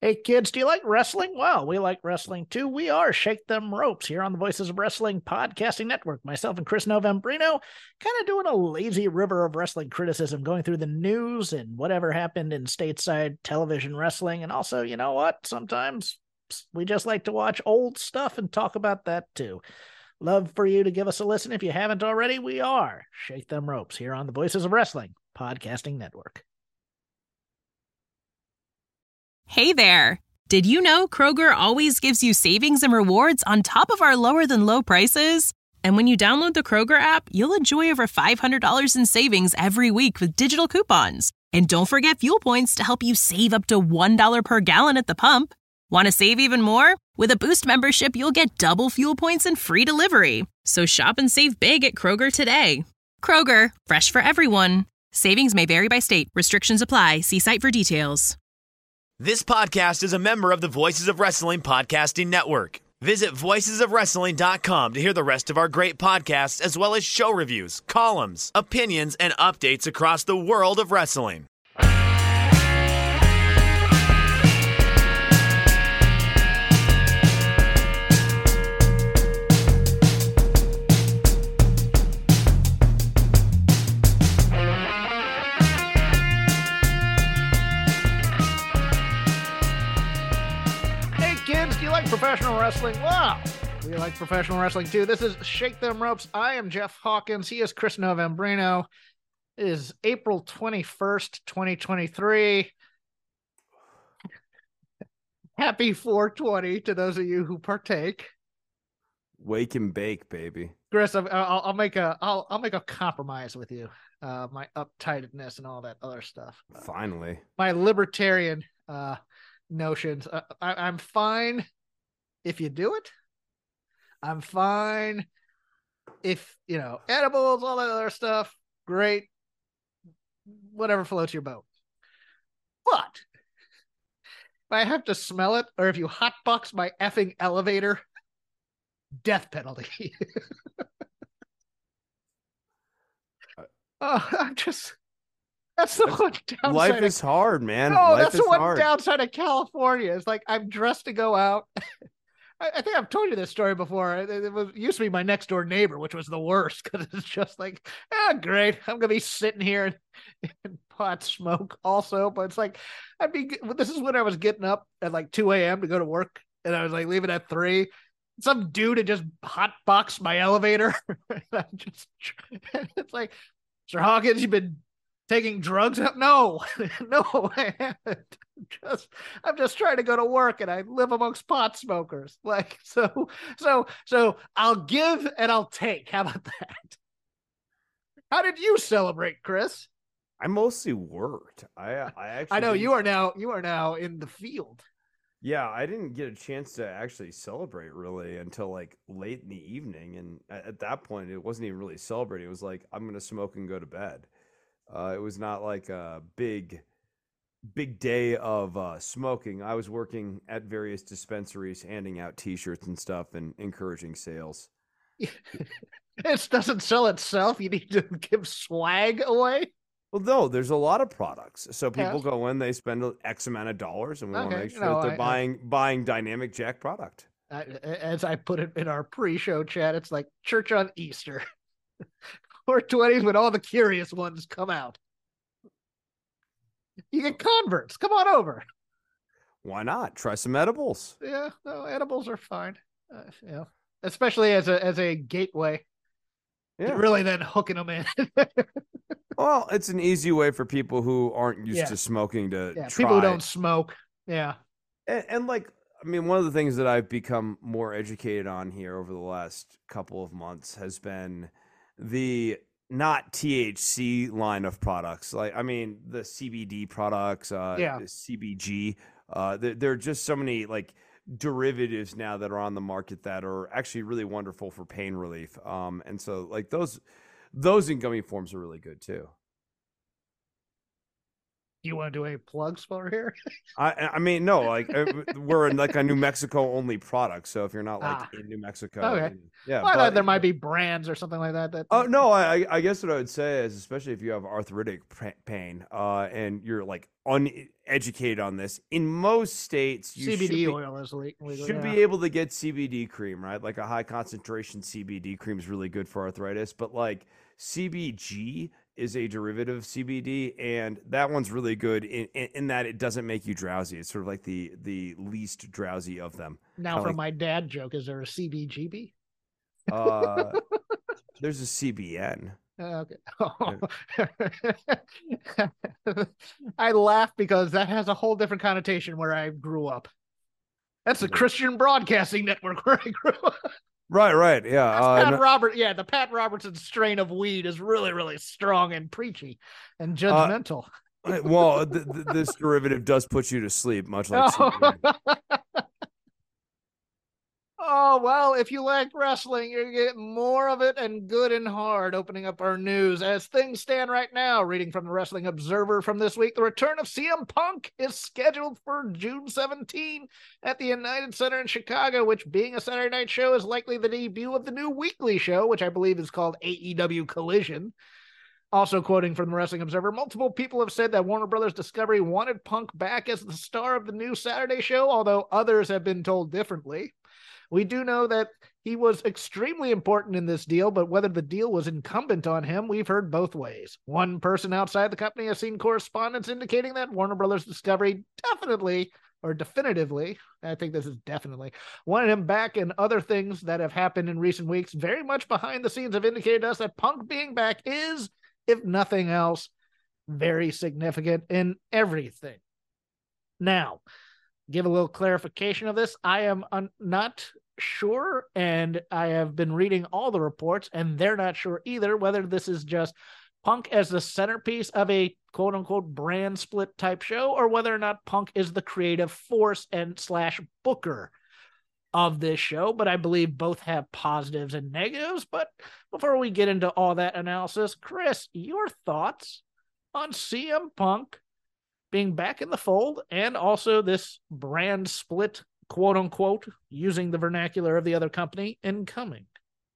Hey kids, do you like wrestling? Well, we like wrestling too. We are Shake Them Ropes here on the Voices of Wrestling Podcasting Network. Myself and Chris Novembrino kind of doing a lazy river of wrestling criticism, going through the news and whatever happened in stateside television wrestling. And also, you know what? Sometimes we just like to watch old stuff and talk about that too. Love for you to give us a listen. If you haven't already, we are Shake Them Ropes here on the Voices of Wrestling Podcasting Network. Hey there! Did you know Kroger always gives you savings and rewards on top of our lower than low prices? And when you download the Kroger app, you'll enjoy over $500 in savings every week with digital coupons. And don't forget fuel points to help you save up to $1 per gallon at the pump. Want to save even more? With a Boost membership, you'll get double fuel points and free delivery. So shop and save big at Kroger today. Kroger, fresh for everyone. Savings may vary by state. Restrictions apply. See site for details. This podcast is a member of the Voices of Wrestling Podcasting Network. Visit voicesofwrestling.com to hear the rest of our great podcasts, as well as show reviews, columns, opinions, and updates across the world of wrestling. Professional wrestling. Wow. We like professional wrestling too. This is Shake Them Ropes. I am Jeff Hawkins. He is Chris Novembrino. It is April 21st, 2023. Happy 420 to those of you who partake. Wake and bake, baby. Chris, I'll make a compromise with you. My uptightness and all that other stuff. Finally. My libertarian notions. I'm fine if you do it. I'm fine if, edibles, all that other stuff, great. Whatever floats your boat. But if I have to smell it, or if you hotbox my effing elevator, death penalty. That's the one downside. Life is hard, man. No, Life that's the one hard. downside of California. It's like I'm dressed to go out. I think I've told you this story before. It used to be my next door neighbor, which was the worst because it's just like, great. I'm gonna be sitting here and pot smoke also. But it's like this is when I was getting up at like 2 a.m. to go to work, and I was like leaving at 3. Some dude had just hotboxed my elevator. It's like, Mr. Hawkins, you've been taking drugs? No, I haven't. I'm just trying to go to work, and I live amongst pot smokers. Like, so I'll give and I'll take. How about that? How did you celebrate, Chris? I mostly worked. I know you are now in the field. Yeah, I didn't get a chance to actually celebrate really until like late in the evening, and at that point, it wasn't even really celebrating. It was like, I'm gonna smoke and go to bed. It was not like a big day of smoking. I was working at various dispensaries, handing out T-shirts and stuff and encouraging sales. It doesn't sell itself. You need to give swag away. Well, no, there's a lot of products. So people go in, they spend X amount of dollars, and we want to make sure that they're buying Dynamic Jack product. As I put it in our pre-show chat, it's like church on Easter. 420s when all the curious ones come out. You get converts. Come on over. Why not? Try some edibles. Yeah, no, edibles are fine. Especially as a gateway. Yeah. Really then hooking them in. Well, it's an easy way for people who aren't used to smoking to try. People who don't smoke. Yeah. And like, I mean, one of the things that I've become more educated on here over the last couple of months has been the not THC line of products. Like, I mean, the CBD products, the CBG, there are just so many like derivatives now that are on the market that are actually really wonderful for pain relief. And so like those in gummy forms are really good too. You want to do any plugs for here? I mean, no, like we're in like a New Mexico only product. So if you're not like in New Mexico, okay. yeah, well, I thought there might be brands or something like that. Oh no, I guess what I would say is, especially if you have arthritic pain, and you're like uneducated on this, in most states, you CBD oil is legal. Should be able to get CBD cream, right? Like a high concentration CBD cream is really good for arthritis, but like CBG is a derivative of CBD, and that one's really good in that it doesn't make you drowsy. It's sort of like the least drowsy of them. Now, for my dad joke, is there a CBGB? There's a CBN. Okay. I laugh because that has a whole different connotation where I grew up. That's the Christian Broadcasting Network where I grew up. Right. Yeah. The Pat Robertson strain of weed is really, really strong and preachy and judgmental. Well, this derivative does put you to sleep, much like CBN. Oh, well, if you like wrestling, you're getting more of it and good and hard. Opening up our news as things stand right now, reading from the Wrestling Observer from this week, the return of CM Punk is scheduled for June 17 at the United Center in Chicago, which, being a Saturday night show, is likely the debut of the new weekly show, which I believe is called AEW Collision. Also quoting from the Wrestling Observer, multiple people have said that Warner Brothers Discovery wanted Punk back as the star of the new Saturday show, although others have been told differently. We do know that he was extremely important in this deal, but whether the deal was incumbent on him, we've heard both ways. One person outside the company has seen correspondence indicating that Warner Brothers Discovery definitively, I think this is definitely, wanted him back, and other things that have happened in recent weeks very much behind the scenes have indicated to us that Punk being back is, if nothing else, very significant in everything. Now, give a little clarification of this. I am not sure, and I have been reading all the reports, and they're not sure either whether this is just Punk as the centerpiece of a quote-unquote brand split type show, or whether or not Punk is the creative force and / booker of this show. But I believe both have positives and negatives. But before we get into all that analysis, Chris, your thoughts on CM Punk being back in the fold, and also this brand split, quote unquote, using the vernacular of the other company, incoming?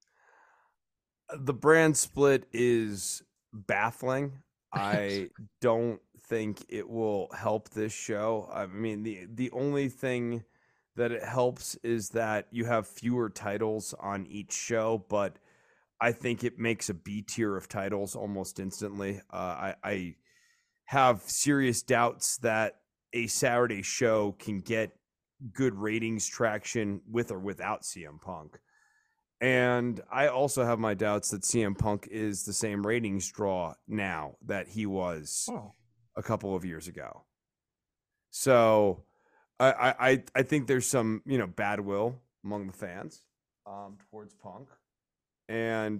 The brand split is baffling. I don't think it will help this show. I mean, the only thing that it helps is that you have fewer titles on each show, but I think it makes a B tier of titles almost instantly. I have serious doubts that a Saturday show can get good ratings traction with or without CM Punk. And I also have my doubts that CM Punk is the same ratings draw now that he was a couple of years ago. So I think there's some, bad will among the fans towards Punk. And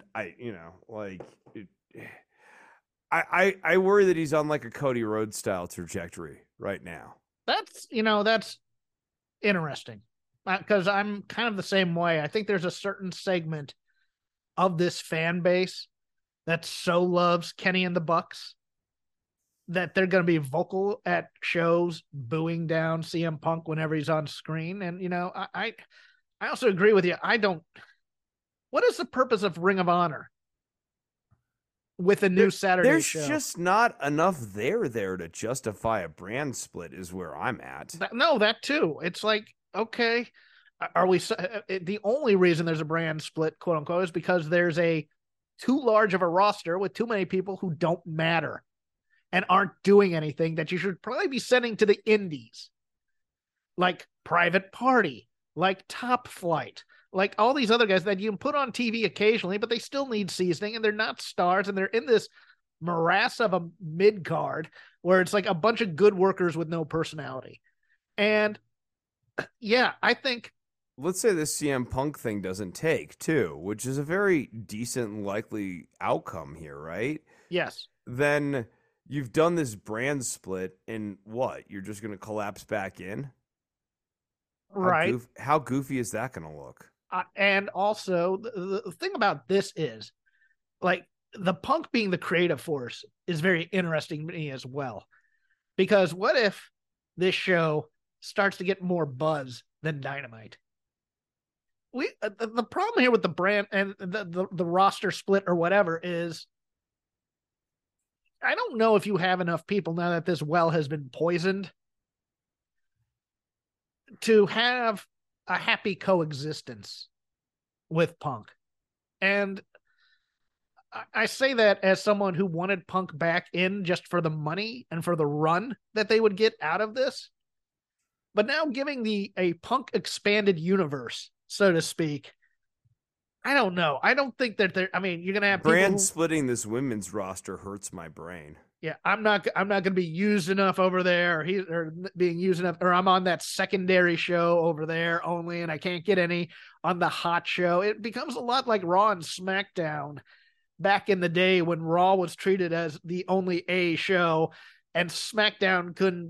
I worry that he's on like a Cody Rhodes style trajectory right now. That's interesting, because I'm kind of the same way. I think there's a certain segment of this fan base that so loves Kenny and the Bucks that they're going to be vocal at shows booing down CM Punk whenever he's on screen. And, I also agree with you. What is the purpose of Ring of Honor with a new Saturday show? There's just not enough there to justify a brand split is where I'm at. That too. It's like, okay, are we, the only reason there's a brand split, quote unquote, is because there's too large of a roster with too many people who don't matter and aren't doing anything that you should probably be sending to the indies, like Private Party, like Top Flight, like all these other guys that you can put on TV occasionally, but they still need seasoning, and they're not stars, and they're in this morass of a mid card where it's like a bunch of good workers with no personality. And yeah, I think, let's say this CM Punk thing doesn't take too, which is a very decent likely outcome here, right? Yes. Then you've done this brand split, and what? You're just going to collapse back in? Right. How goofy is that going to look? And also, the thing about this is, like, the Punk being the creative force is very interesting to me as well. Because what if this show starts to get more buzz than Dynamite? The problem here with the brand and the roster split or whatever is, I don't know if you have enough people now that this well has been poisoned to have a happy coexistence with Punk. And I say that as someone who wanted Punk back in just for the money and for the run that they would get out of this. But now giving a Punk expanded universe, so to speak, I don't know. I don't think that you're going to have brand splitting this women's roster hurts my brain. Yeah, I'm not going to be used enough over there, or being used enough, or I'm on that secondary show over there only, and I can't get any on the hot show. It becomes a lot like Raw and SmackDown back in the day when Raw was treated as the only A show, and SmackDown couldn't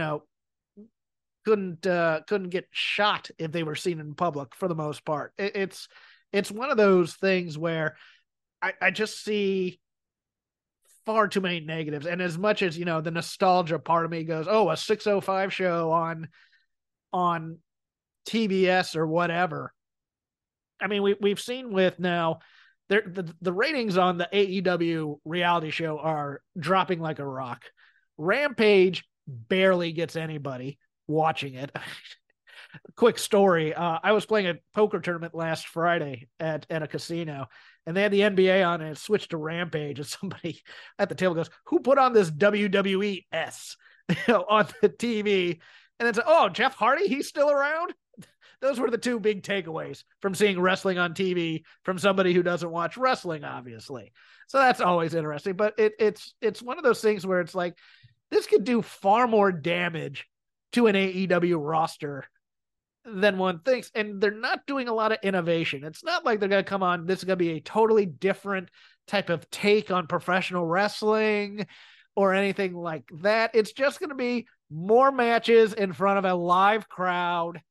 get shot if they were seen in public for the most part. It's one of those things where I just see far too many negatives. And as much as, the nostalgia part of me goes, oh, a 605 show on TBS or whatever. I mean, we've seen with now the ratings on the AEW reality show are dropping like a rock. Rampage barely gets anybody watching it. Quick story. I was playing a poker tournament last Friday at a casino, and they had the NBA on, and it switched to Rampage, and somebody at the table goes, who put on this WWE S on the TV? And it's, oh, Jeff Hardy, he's still around? Those were the two big takeaways from seeing wrestling on TV from somebody who doesn't watch wrestling, obviously. So that's always interesting. But it's one of those things where it's like, this could do far more damage to an AEW roster than one thinks. And they're not doing a lot of innovation. It's not like they're going to come on, this is going to be a totally different type of take on professional wrestling or anything like that. It's just going to be more matches in front of a live crowd,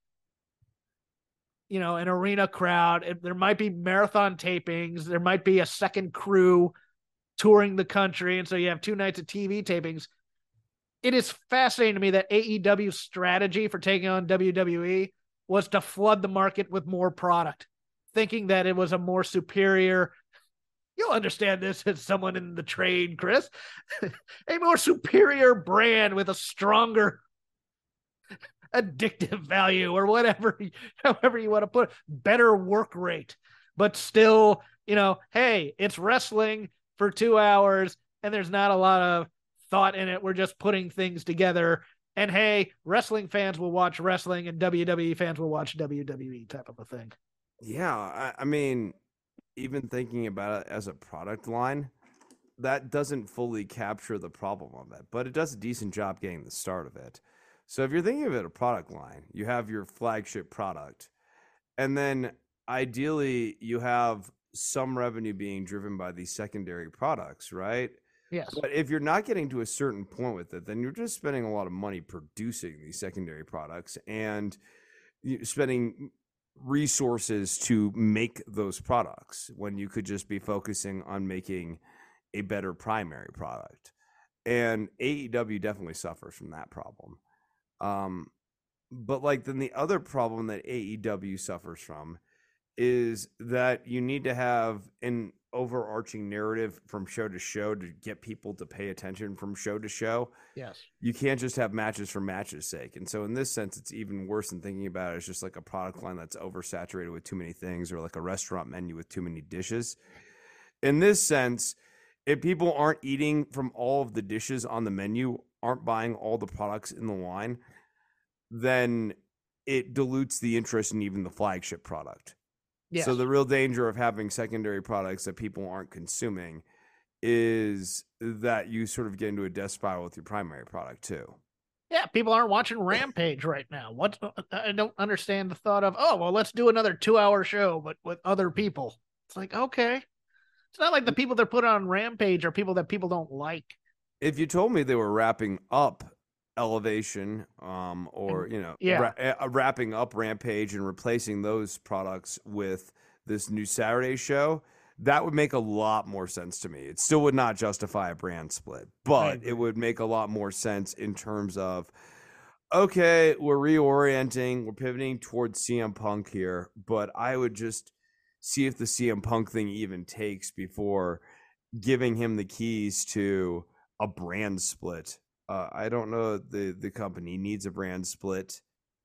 an arena crowd. There might be marathon tapings. There might be a second crew touring the country. And so you have 2 nights of TV tapings. It is fascinating to me that AEW's strategy for taking on WWE was to flood the market with more product, thinking that it was a more superior, you'll understand this as someone in the trade, Chris, a more superior brand with a stronger addictive value or whatever, however you want to put it, better work rate, but still, hey, it's wrestling for 2 hours and there's not a lot of thought in it. We're just putting things together. And hey, wrestling fans will watch wrestling and WWE fans will watch WWE type of a thing. Yeah. I mean, even thinking about it as a product line, that doesn't fully capture the problem of it, but it does a decent job getting the start of it. So if you're thinking of it a product line, you have your flagship product, and then ideally you have some revenue being driven by these secondary products, right? Yes. But if you're not getting to a certain point with it, then you're just spending a lot of money producing these secondary products and spending resources to make those products when you could just be focusing on making a better primary product. And AEW definitely suffers from that problem. But then the other problem that AEW suffers from is that you need to have an overarching narrative from show to show to get people to pay attention from show to show. Yes. You can't just have matches for matches' sake. And so in this sense, it's even worse than thinking about it as just like a product line that's oversaturated with too many things, or like a restaurant menu with too many dishes. In this sense, if people aren't eating from all of the dishes on the menu, aren't buying all the products in the line, then it dilutes the interest in even the flagship product. Yes. So the real danger of having secondary products that people aren't consuming is that you sort of get into a death spiral with your primary product too. Yeah, people aren't watching Rampage right now. I don't understand the thought of, oh, well, let's do another 2-hour show, but with other people. It's like, okay. It's not like the people that put on Rampage are people that people don't like. If you told me they were wrapping up Elevation, wrapping up Rampage and replacing those products with this new Saturday show, that would make a lot more sense to me. It still would not justify a brand split, but it would make a lot more sense in terms of, okay, we're reorienting, we're pivoting towards CM Punk here, but I would just see if the CM Punk thing even takes before giving him the keys to a brand split. I don't know the company needs a brand split.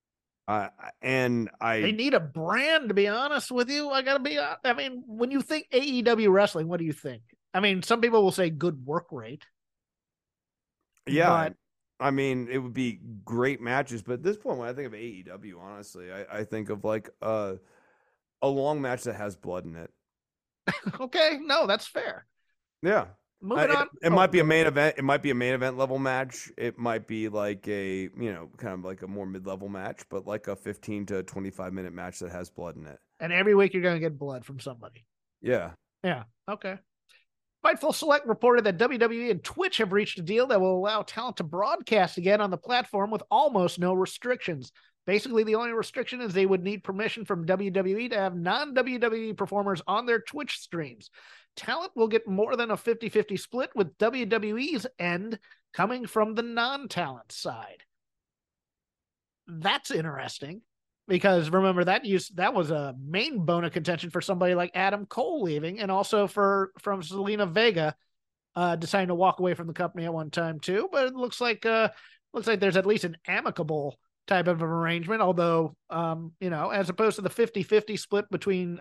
They need a brand, to be honest with you. I mean, when you think AEW wrestling, what do you think? I mean, some people will say good work rate. Yeah. But, I mean, it would be great matches, but at this point, when I think of AEW, honestly, I think of like a long match that has blood in it. Okay, no, that's fair. Yeah. Moving on. It might be a main event. It might be a main event level match. It might be like a, kind of like a more mid-level match, but like a 15 to 25-minute match that has blood in it. And every week you're going to get blood from somebody. Yeah. Yeah. Okay. Fightful Select reported that WWE and Twitch have reached a deal that will allow talent to broadcast again on the platform with almost no restrictions. Basically, the only restriction is they would need permission from WWE to have non-WWE performers on their Twitch streams. Talent will get more than a 50-50 split, with WWE's end coming from the non-talent side. That's interesting, because remember that was a main bone of contention for somebody like Adam Cole leaving, and also from Zelina Vega deciding to walk away from the company at one time too. But it looks like there's at least an amicable type of arrangement, although as opposed to the 50-50 split between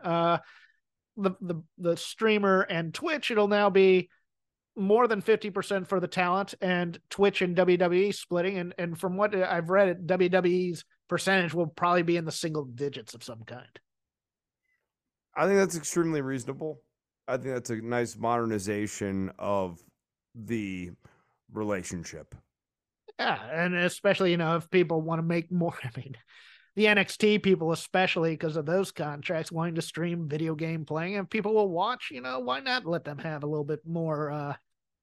the streamer and Twitch, it'll now be more than 50% for the talent, and Twitch and WWE splitting. And from what I've read, WWE's percentage will probably be in the single digits of some kind. I think that's extremely reasonable. I think that's a nice modernization of the relationship. Yeah, and especially, if people want to make more, I mean, the NXT people, especially because of those contracts, wanting to stream video game playing, and people will watch, why not let them have a little bit more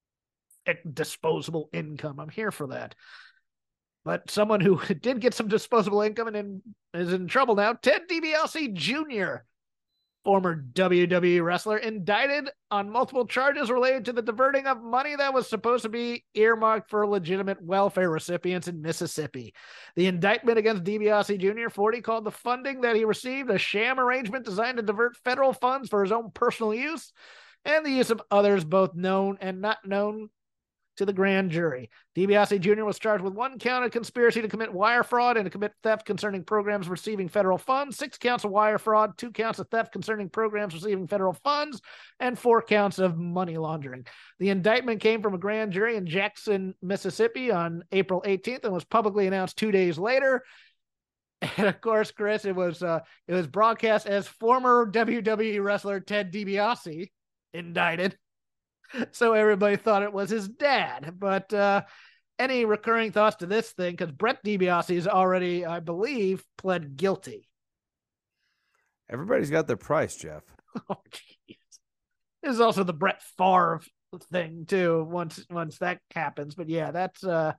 disposable income? I'm here for that. But someone who did get some disposable income and is in trouble now, Ted DiBiase Jr., former WWE wrestler, indicted on multiple charges related to the diverting of money that was supposed to be earmarked for legitimate welfare recipients in Mississippi. The indictment against DiBiase Jr., 40, called the funding that he received a sham arrangement designed to divert federal funds for his own personal use and the use of others, both known and not known, to the grand jury. DiBiase Jr. was charged with 1 count of conspiracy to commit wire fraud and to commit theft concerning programs receiving federal funds, 6 counts of wire fraud, 2 counts of theft concerning programs receiving federal funds, and 4 counts of money laundering. The indictment came from a grand jury in Jackson, Mississippi on April 18th and was publicly announced 2 days later. And of course, Chris, it was broadcast as former WWE wrestler Ted DiBiase indicted. So everybody thought it was his dad. But any recurring thoughts to this thing? Because Brett DiBiase is already, I believe, pled guilty. Everybody's got their price, Jeff. Oh, jeez. There's also the Brett Favre thing too. Once that happens, but yeah, that's. I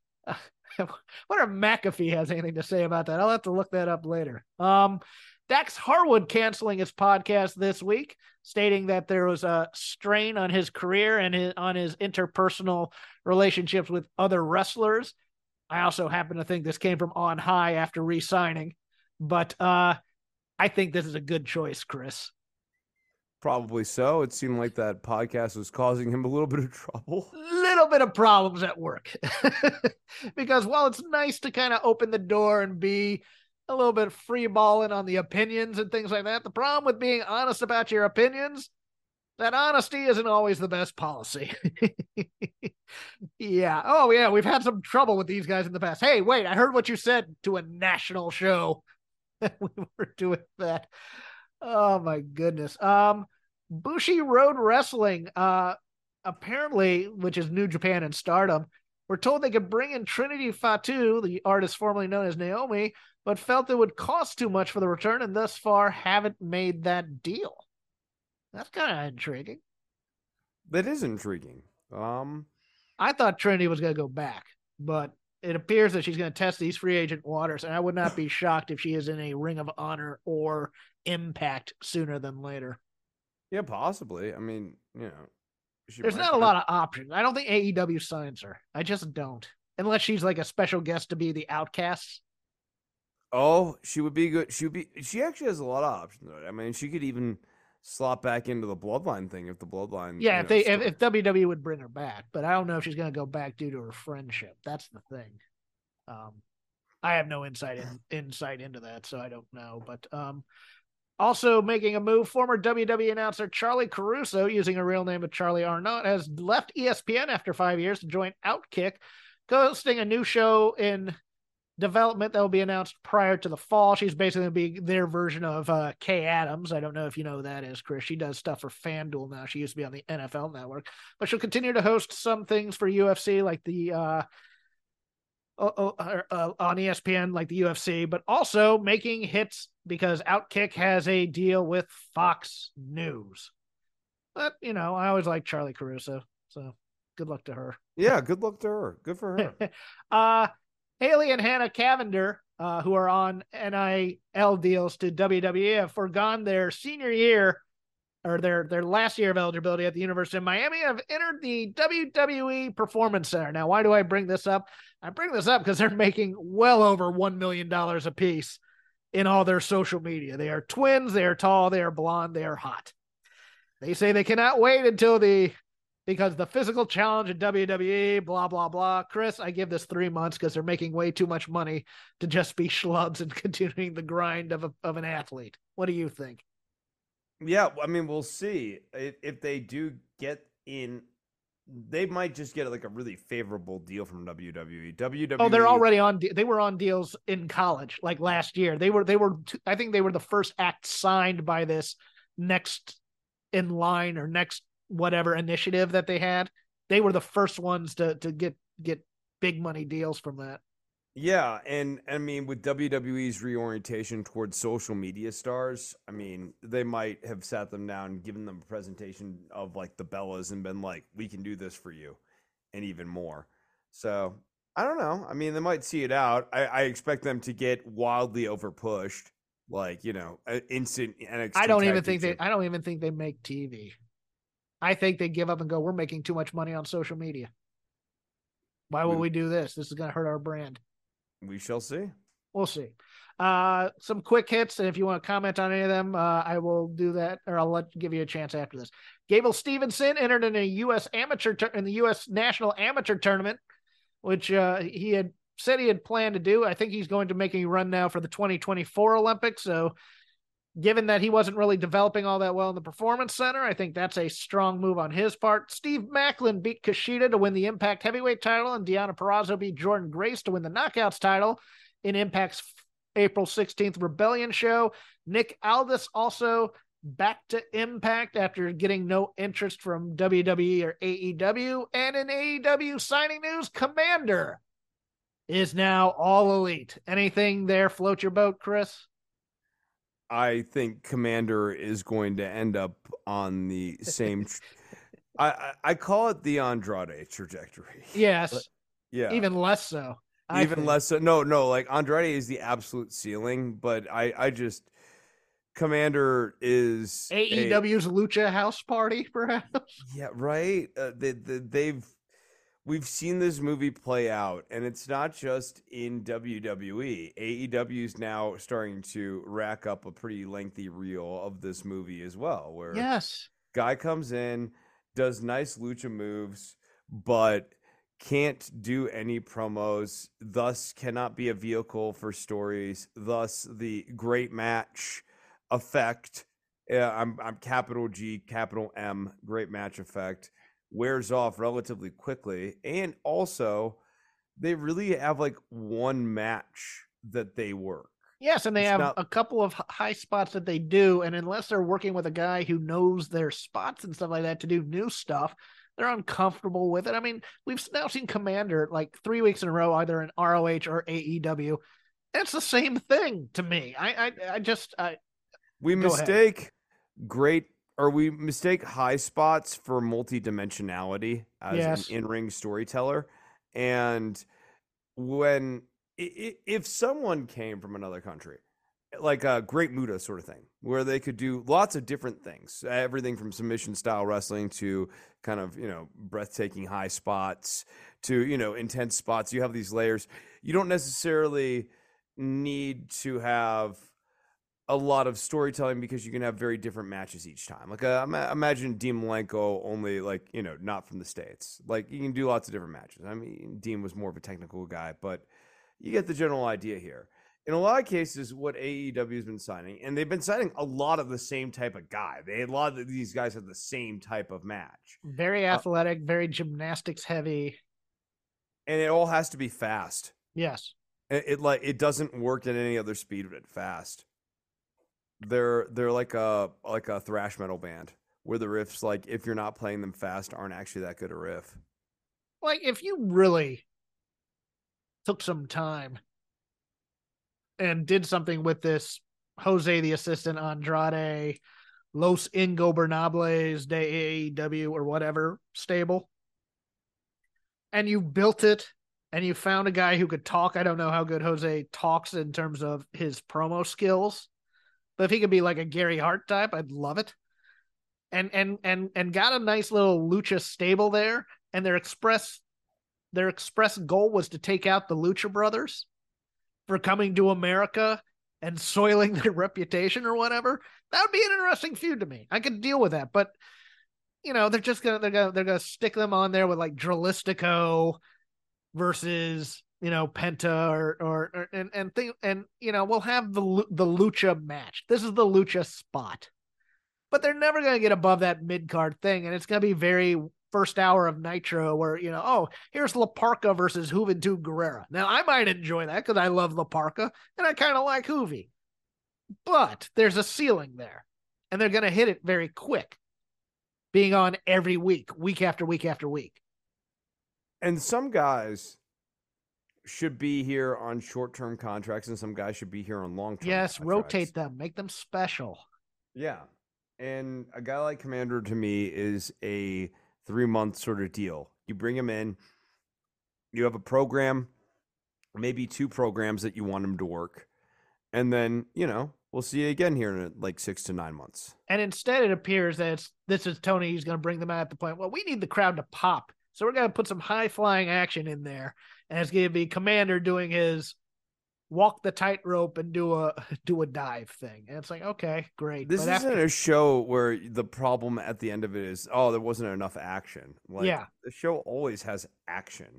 wonder if McAfee has anything to say about that. I'll have to look that up later. Dax Harwood canceling his podcast this week, stating that there was a strain on his career and on his interpersonal relationships with other wrestlers. I also happen to think this came from on high after re-signing, but I think this is a good choice, Chris. Probably so. It seemed like that podcast was causing him a little bit of trouble. Little bit of problems at work. Because while it's nice to kind of open the door and be a little bit free balling on the opinions and things like that, the problem with being honest about your opinions, that honesty isn't always the best policy. Yeah. Oh, yeah. We've had some trouble with these guys in the past. Hey, wait, I heard what you said to a national show. We were doing that. Oh, my goodness. Bushi Road Wrestling, apparently, which is New Japan and Stardom, we're told they could bring in Trinity Fatu, the artist formerly known as Naomi, but felt it would cost too much for the return and thus far haven't made that deal. That's kind of intriguing. That is intriguing. I thought Trinity was going to go back, but it appears that she's going to test these free agent waters, and I would not be shocked if she is in a Ring of Honor or Impact sooner than later. Yeah, possibly. I mean, There's not a lot of options. I don't think AEW signs her. I just don't. Unless she's like a special guest to be the Outcasts. Oh, she would be good. She actually has a lot of options. I mean, she could even slot back into the Bloodline thing if the Bloodline. Yeah, if WWE would bring her back, but I don't know if she's going to go back due to her friendship. That's the thing. I have no insight into that, so I don't know. But also making a move, former WWE announcer Charlie Caruso, using a real name of Charlie Arnott, has left ESPN after 5 years to join Outkick, hosting a new show in development that will be announced prior to the fall. She's basically going to be their version of Kay Adams. I don't know if you know who that is, Chris. She does stuff for FanDuel now. She used to be on the NFL Network, but she'll continue to host some things for UFC, like the on ESPN, like the UFC, but also making hits because Outkick has a deal with Fox News. But, I always like Charlie Caruso, so good luck to her. Yeah, good luck to her. Good for her. Haley and Hannah Cavender, who are on NIL deals to WWE, have forgone their senior year or their last year of eligibility at the University of Miami, have entered the WWE Performance Center. Now, why do I bring this up? I bring this up because they're making well over $1 million a piece in all their social media. They are twins, they are tall, they are blonde, they are hot. They say they cannot wait until because the physical challenge at WWE, blah, blah, blah. Chris, I give this 3 months because they're making way too much money to just be schlubs and continuing the grind of an athlete. What do you think? Yeah, I mean, we'll see. If they do get in, they might just get like a really favorable deal from WWE. WWE. Oh, they're already on. They were on deals in college, like last year. They were. I think they were the first act signed by this next in line or next whatever initiative that they had. They were the first ones to get big money deals from that. Yeah, and I mean, with WWE's reorientation towards social media stars, I mean, they might have sat them down and given them a presentation of like the Bellas and been like, we can do this for you and even more. So I don't know. I mean, they might see it out. I expect them to get wildly overpushed, like, instant NXT. I don't even think they make TV. I think they give up and go, we're making too much money on social media. Why would we do this? This is going to hurt our brand. We shall see. We'll see. Some quick hits, and if you want to comment on any of them, I will do that, or I'll give you a chance after this. Gable Stevenson entered in the U.S. National Amateur Tournament, which he had said he had planned to do. I think he's going to make a run now for the 2024 Olympics. So, given that he wasn't really developing all that well in the Performance Center, I think that's a strong move on his part. Steve Macklin beat Kushida to win the Impact Heavyweight title, and Deonna Purrazzo beat Jordan Grace to win the Knockouts title in Impact's April 16th Rebellion show. Nick Aldis also back to Impact after getting no interest from WWE or AEW. And in AEW signing news, Commander is now All Elite. Anything there float your boat, Chris? I think Commander is going to end up on the same. I call it the Andrade trajectory. Yes. But, yeah. Even less so. Less so. No. Like Andrade is the absolute ceiling, but I just Commander is AEW's Lucha House Party, perhaps. Yeah. Right. We've seen this movie play out, and it's not just in WWE. AEW is now starting to rack up a pretty lengthy reel of this movie as well, where guy comes in, does nice lucha moves, but can't do any promos, thus cannot be a vehicle for stories, thus the great match effect, I'm capital G, capital M, great match effect, wears off relatively quickly. And also they really have like one match that they work. Yes, and they have a couple of high spots that they do, and unless they're working with a guy who knows their spots and stuff like that to do new stuff, they're uncomfortable with it. I mean, we've now seen Commander like 3 weeks in a row, either in ROH or AEW. It's the same thing to me. We mistake high spots for multidimensionality as an in-ring storyteller. And if someone came from another country like a Great Muta sort of thing, where they could do lots of different things, everything from submission style wrestling to kind of, breathtaking high spots to, intense spots. You have these layers. You don't necessarily need to have a lot of storytelling because you can have very different matches each time. Like imagine Dean Malenko, only like, not from the States. Like you can do lots of different matches. I mean, Dean was more of a technical guy, but you get the general idea here. In a lot of cases, what AEW has been signing, and they've been signing a lot of the same type of guy. A lot of these guys have the same type of match. Very athletic, very gymnastics heavy. And it all has to be fast. Yes. It doesn't work at any other speed but fast. They're like a thrash metal band where the riffs, like if you're not playing them fast, aren't actually that good a riff. Like if you really took some time and did something with this Jose the Assistant Andrade, Los Ingobernables de AEW or whatever stable, and you built it and you found a guy who could talk. I don't know how good Jose talks in terms of his promo skills, but if he could be like a Gary Hart type, I'd love it. And got a nice little lucha stable there, and their express goal was to take out the Lucha Brothers for coming to America and soiling their reputation or whatever. That would be an interesting feud to me. I could deal with that, but they're gonna stick them on there with like Dralistico versus Penta and we'll have the lucha match. This is the lucha spot, but they're never gonna get above that mid card thing, and it's gonna be very first hour of Nitro where, here's La Parka versus Juventud Guerrera. Now, I might enjoy that because I love La Parka and I kind of like Juvi. But there's a ceiling there, and they're going to hit it very quick, being on every week after week after week. And some guys should be here on short-term contracts, and some guys should be here on long-term Yes, contracts. rotate them. Make them special. Yeah. And a guy like Commander to me is a 3-month sort of deal. You bring him in, you have a program, maybe 2 programs that you want him to work, and then we'll see you again here in like 6 to 9 months. And instead it appears that this is Tony. He's going to bring them out at the point, well, we need the crowd to pop, so we're going to put some high flying action in there, and it's going to be Commander doing his walk the tightrope and do a dive thing. And it's like, okay, great. This isn't a show where the problem at the end of it is, there wasn't enough action. Like, yeah. The show always has action.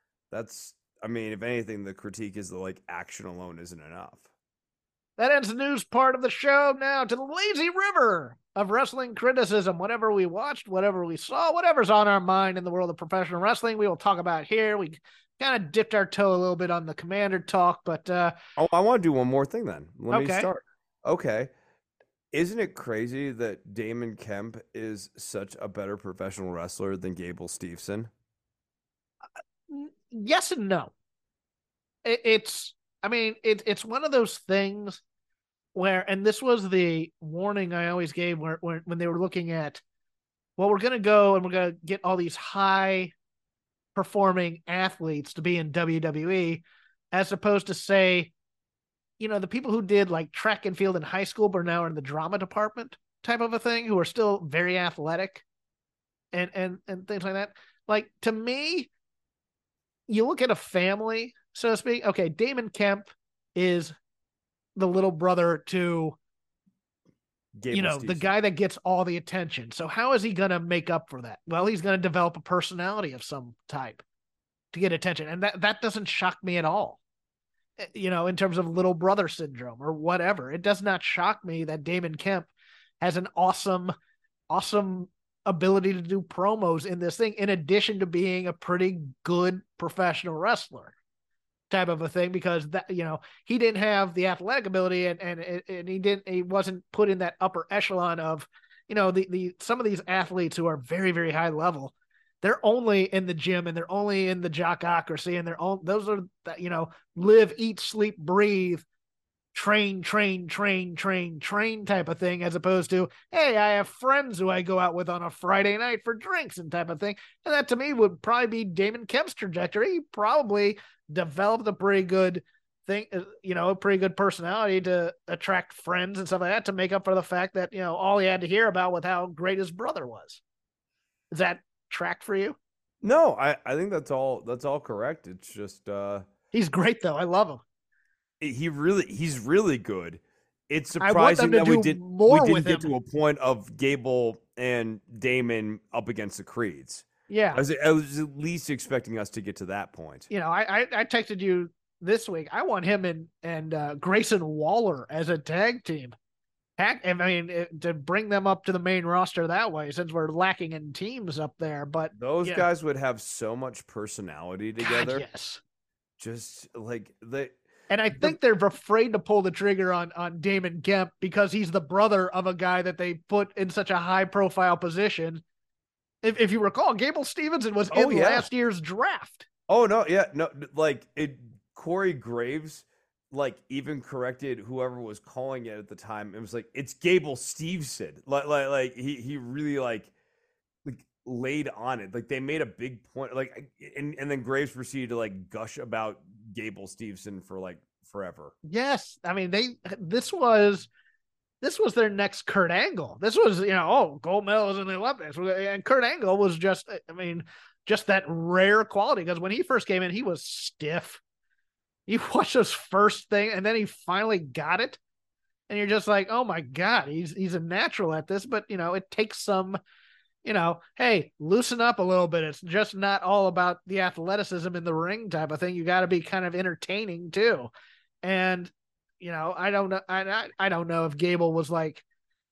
If anything, the critique is that action alone isn't enough. That ends the news part of the show. Now to the lazy river of wrestling criticism. Whatever we watched, whatever we saw, whatever's on our mind in the world of professional wrestling, we will talk about here. We kind of dipped our toe a little bit on the Commander talk, but I want to do one more thing then. Let me okay. start. Okay. Isn't it crazy that Damon Kemp is such a better professional wrestler than Gable Steveson? Yes and no. It's one of those things where, and this was the warning I always gave when they were looking at, well, we're going to go and we're going to get all these high performing athletes to be in WWE, as opposed to say, the people who did like track and field in high school but are now in the drama department type of a thing, who are still very athletic and things like that. Like, to me, you look at a family, so to speak. Okay, Damon Kemp is the little brother to the guy that gets all the attention. So how is he going to make up for that? Well, he's going to develop a personality of some type to get attention. And that doesn't shock me at all. In terms of little brother syndrome or whatever, it does not shock me that Damon Kemp has an awesome ability to do promos in this thing, in addition to being a pretty good professional wrestler type of a thing, because that, he didn't have the athletic ability and he wasn't put in that upper echelon of, the some of these athletes who are very, very high level. They're only in the gym and they're only in the jockocracy, and those are, live, eat, sleep, breathe, train type of thing, as opposed to, hey, I have friends who I go out with on a Friday night for drinks and type of thing. And that to me would probably be Damon Kemp's trajectory. He probably developed a pretty good think, a pretty good personality to attract friends and stuff like that to make up for the fact that, all he had to hear about was how great his brother was. Does that track for you? No, I think that's all correct. It's just he's great though. I love him. He's really good. It's surprising that we didn't get to a point of Gable and Damon up against the Creeds. Yeah. I was at least expecting us to get to that point. I texted you this week. I want him and Grayson Waller as a tag team. I mean, to bring them up to the main roster that way, since we're lacking in teams up there. But those guys would have so much personality together. God, yes. Just like they. And I think they're afraid to pull the trigger on Damon Kemp because he's the brother of a guy that they put in such a high profile position. If you recall, Gable Stevenson was in last year's draft. Oh no, yeah, no, like Corey Graves, like even corrected whoever was calling it at the time. It was like it's Gable Stevenson. Like he really like laid on it. Like they made a big point. Like and then Graves proceeded to like gush about Gable Stevenson for like forever. Yes, I mean this was their next Kurt Angle. This was, gold medals in the Olympics. And Kurt Angle was just that rare quality because when he first came in, he was stiff. You watch his first thing and then he finally got it. And you're just like, oh my God, he's a natural at this. But, it takes some, hey, loosen up a little bit. It's just not all about the athleticism in the ring type of thing. You got to be kind of entertaining too. And, I don't know. I don't know if Gable was like,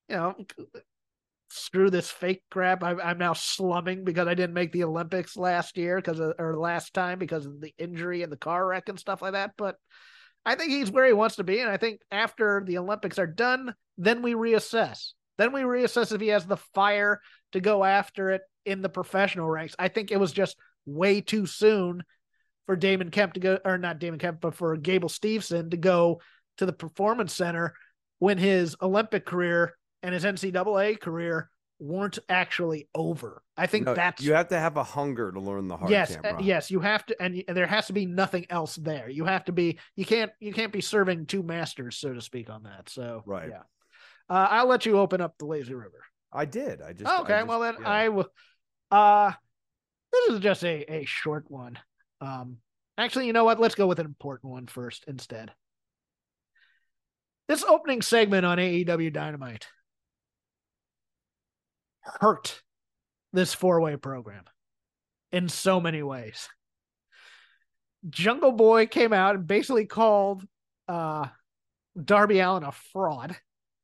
screw this fake crap. I'm now slumming because I didn't make the Olympics last time because of the injury and the car wreck and stuff like that. But I think he's where he wants to be. And I think after the Olympics are done, then we reassess. Then we reassess if he has the fire to go after it in the professional ranks. I think it was just way too soon for Damon Kemp to go, or not Damon Kemp, but for Gable Stevenson to go to the Performance Center when his Olympic career and his NCAA career weren't actually over. I think you have to have a hunger to learn the hard camera. Yes, you have to, and there has to be nothing else there. You have to be, you can't be serving two masters, so to speak, on that. So right, yeah. I'll let you open up the Lazy River. I did. Well then yeah. I will. This is just a short one. Actually, you know what? Let's go with an important one first instead. This opening segment on AEW Dynamite hurt this four-way program in so many ways. Jungle Boy came out and basically called Darby Allin a fraud.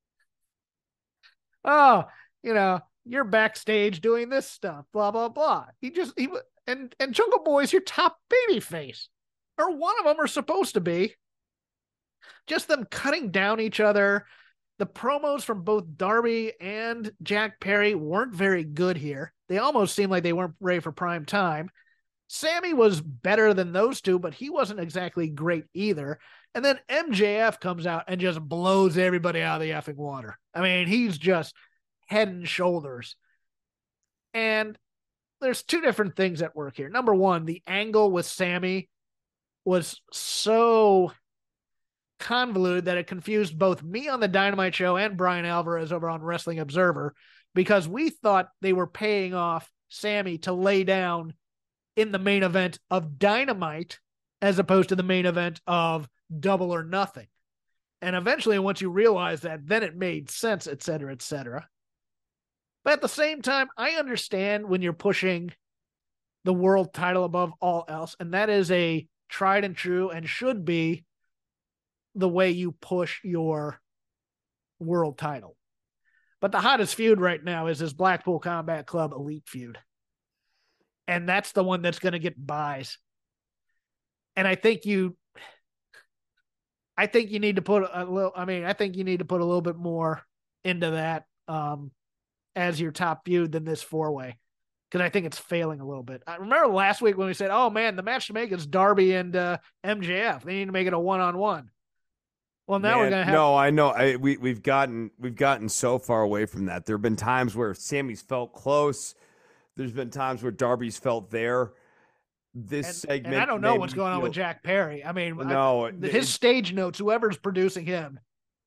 Oh, you're backstage doing this stuff, blah, blah, blah. And Jungle Boy's your top baby face, or one of them are supposed to be. Just them cutting down each other. The promos from both Darby and Jack Perry weren't very good here. They almost seemed like they weren't ready for prime time. Sammy was better than those two, but he wasn't exactly great either. And then MJF comes out and just blows everybody out of the effing water. I mean, he's just head and shoulders. And there's two different things at work here. Number one, the angle with Sammy was so convoluted that it confused both me on the Dynamite show and Brian Alvarez over on Wrestling Observer, because we thought they were paying off Sammy to lay down in the main event of Dynamite as opposed to the main event of Double or Nothing. And eventually, once you realize that, then it made sense, et cetera, et cetera. But at the same time, I understand when you're pushing the world title above all else, and that is a tried and true and should be the way you push your world title. But the hottest feud right now is this Blackpool Combat Club Elite feud. And that's the one that's going to get buys. And I think you need to put a little bit more into that as your top feud than this four-way, because I think it's failing a little bit. I remember last week when we said, oh man, the match to make is Darby and MJF. They need to make it a one-on-one. Well, now we're going to have... No, I know. We've gotten so far away from that. There have been times where Sammy's felt close. There's been times where Darby's felt there. this segment. And I don't know what's going on with Jack Perry. I mean, his stage notes, whoever's producing him,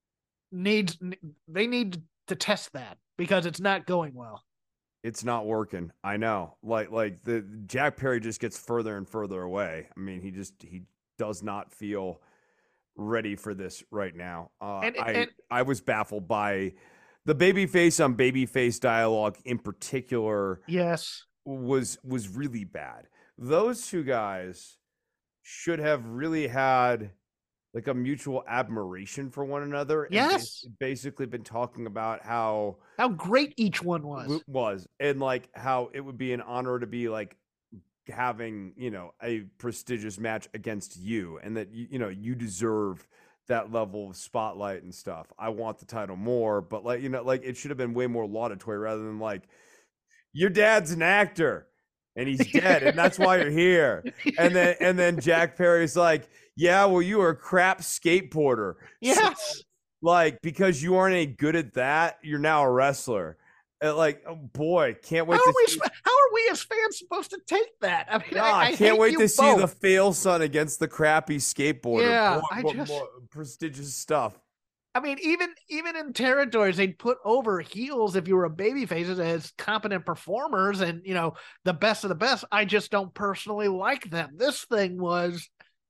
they need to test that because it's not going well. It's not working. I know. Like the Jack Perry just gets further and further away. I mean, he does not feel ready for this right now. I was baffled by the babyface on babyface dialogue in particular. Yes, was really bad. Those two guys should have really had like a mutual admiration for one another. Yes, and basically been talking about how great each one was, and like how it would be an honor to be like having, you know, a prestigious match against you, and that you deserve that level of spotlight and stuff. I want the title more, but like, you know, like it should have been way more laudatory rather than like, your dad's an actor and he's dead and that's why you're here. And then Jack Perry's like, yeah, well, you were a crap skateboarder. Yes. So, like, because you aren't any good at that, you're now a wrestler. Like, oh boy, can't wait how are we as fans supposed to take that? I mean, I can't wait to see both. the fail son against the crappy skateboarder. Yeah, more prestigious stuff. I mean, even in territories, they'd put over heels if you were a babyface as competent performers and, you know, the best of the best. I just don't personally like them. This thing was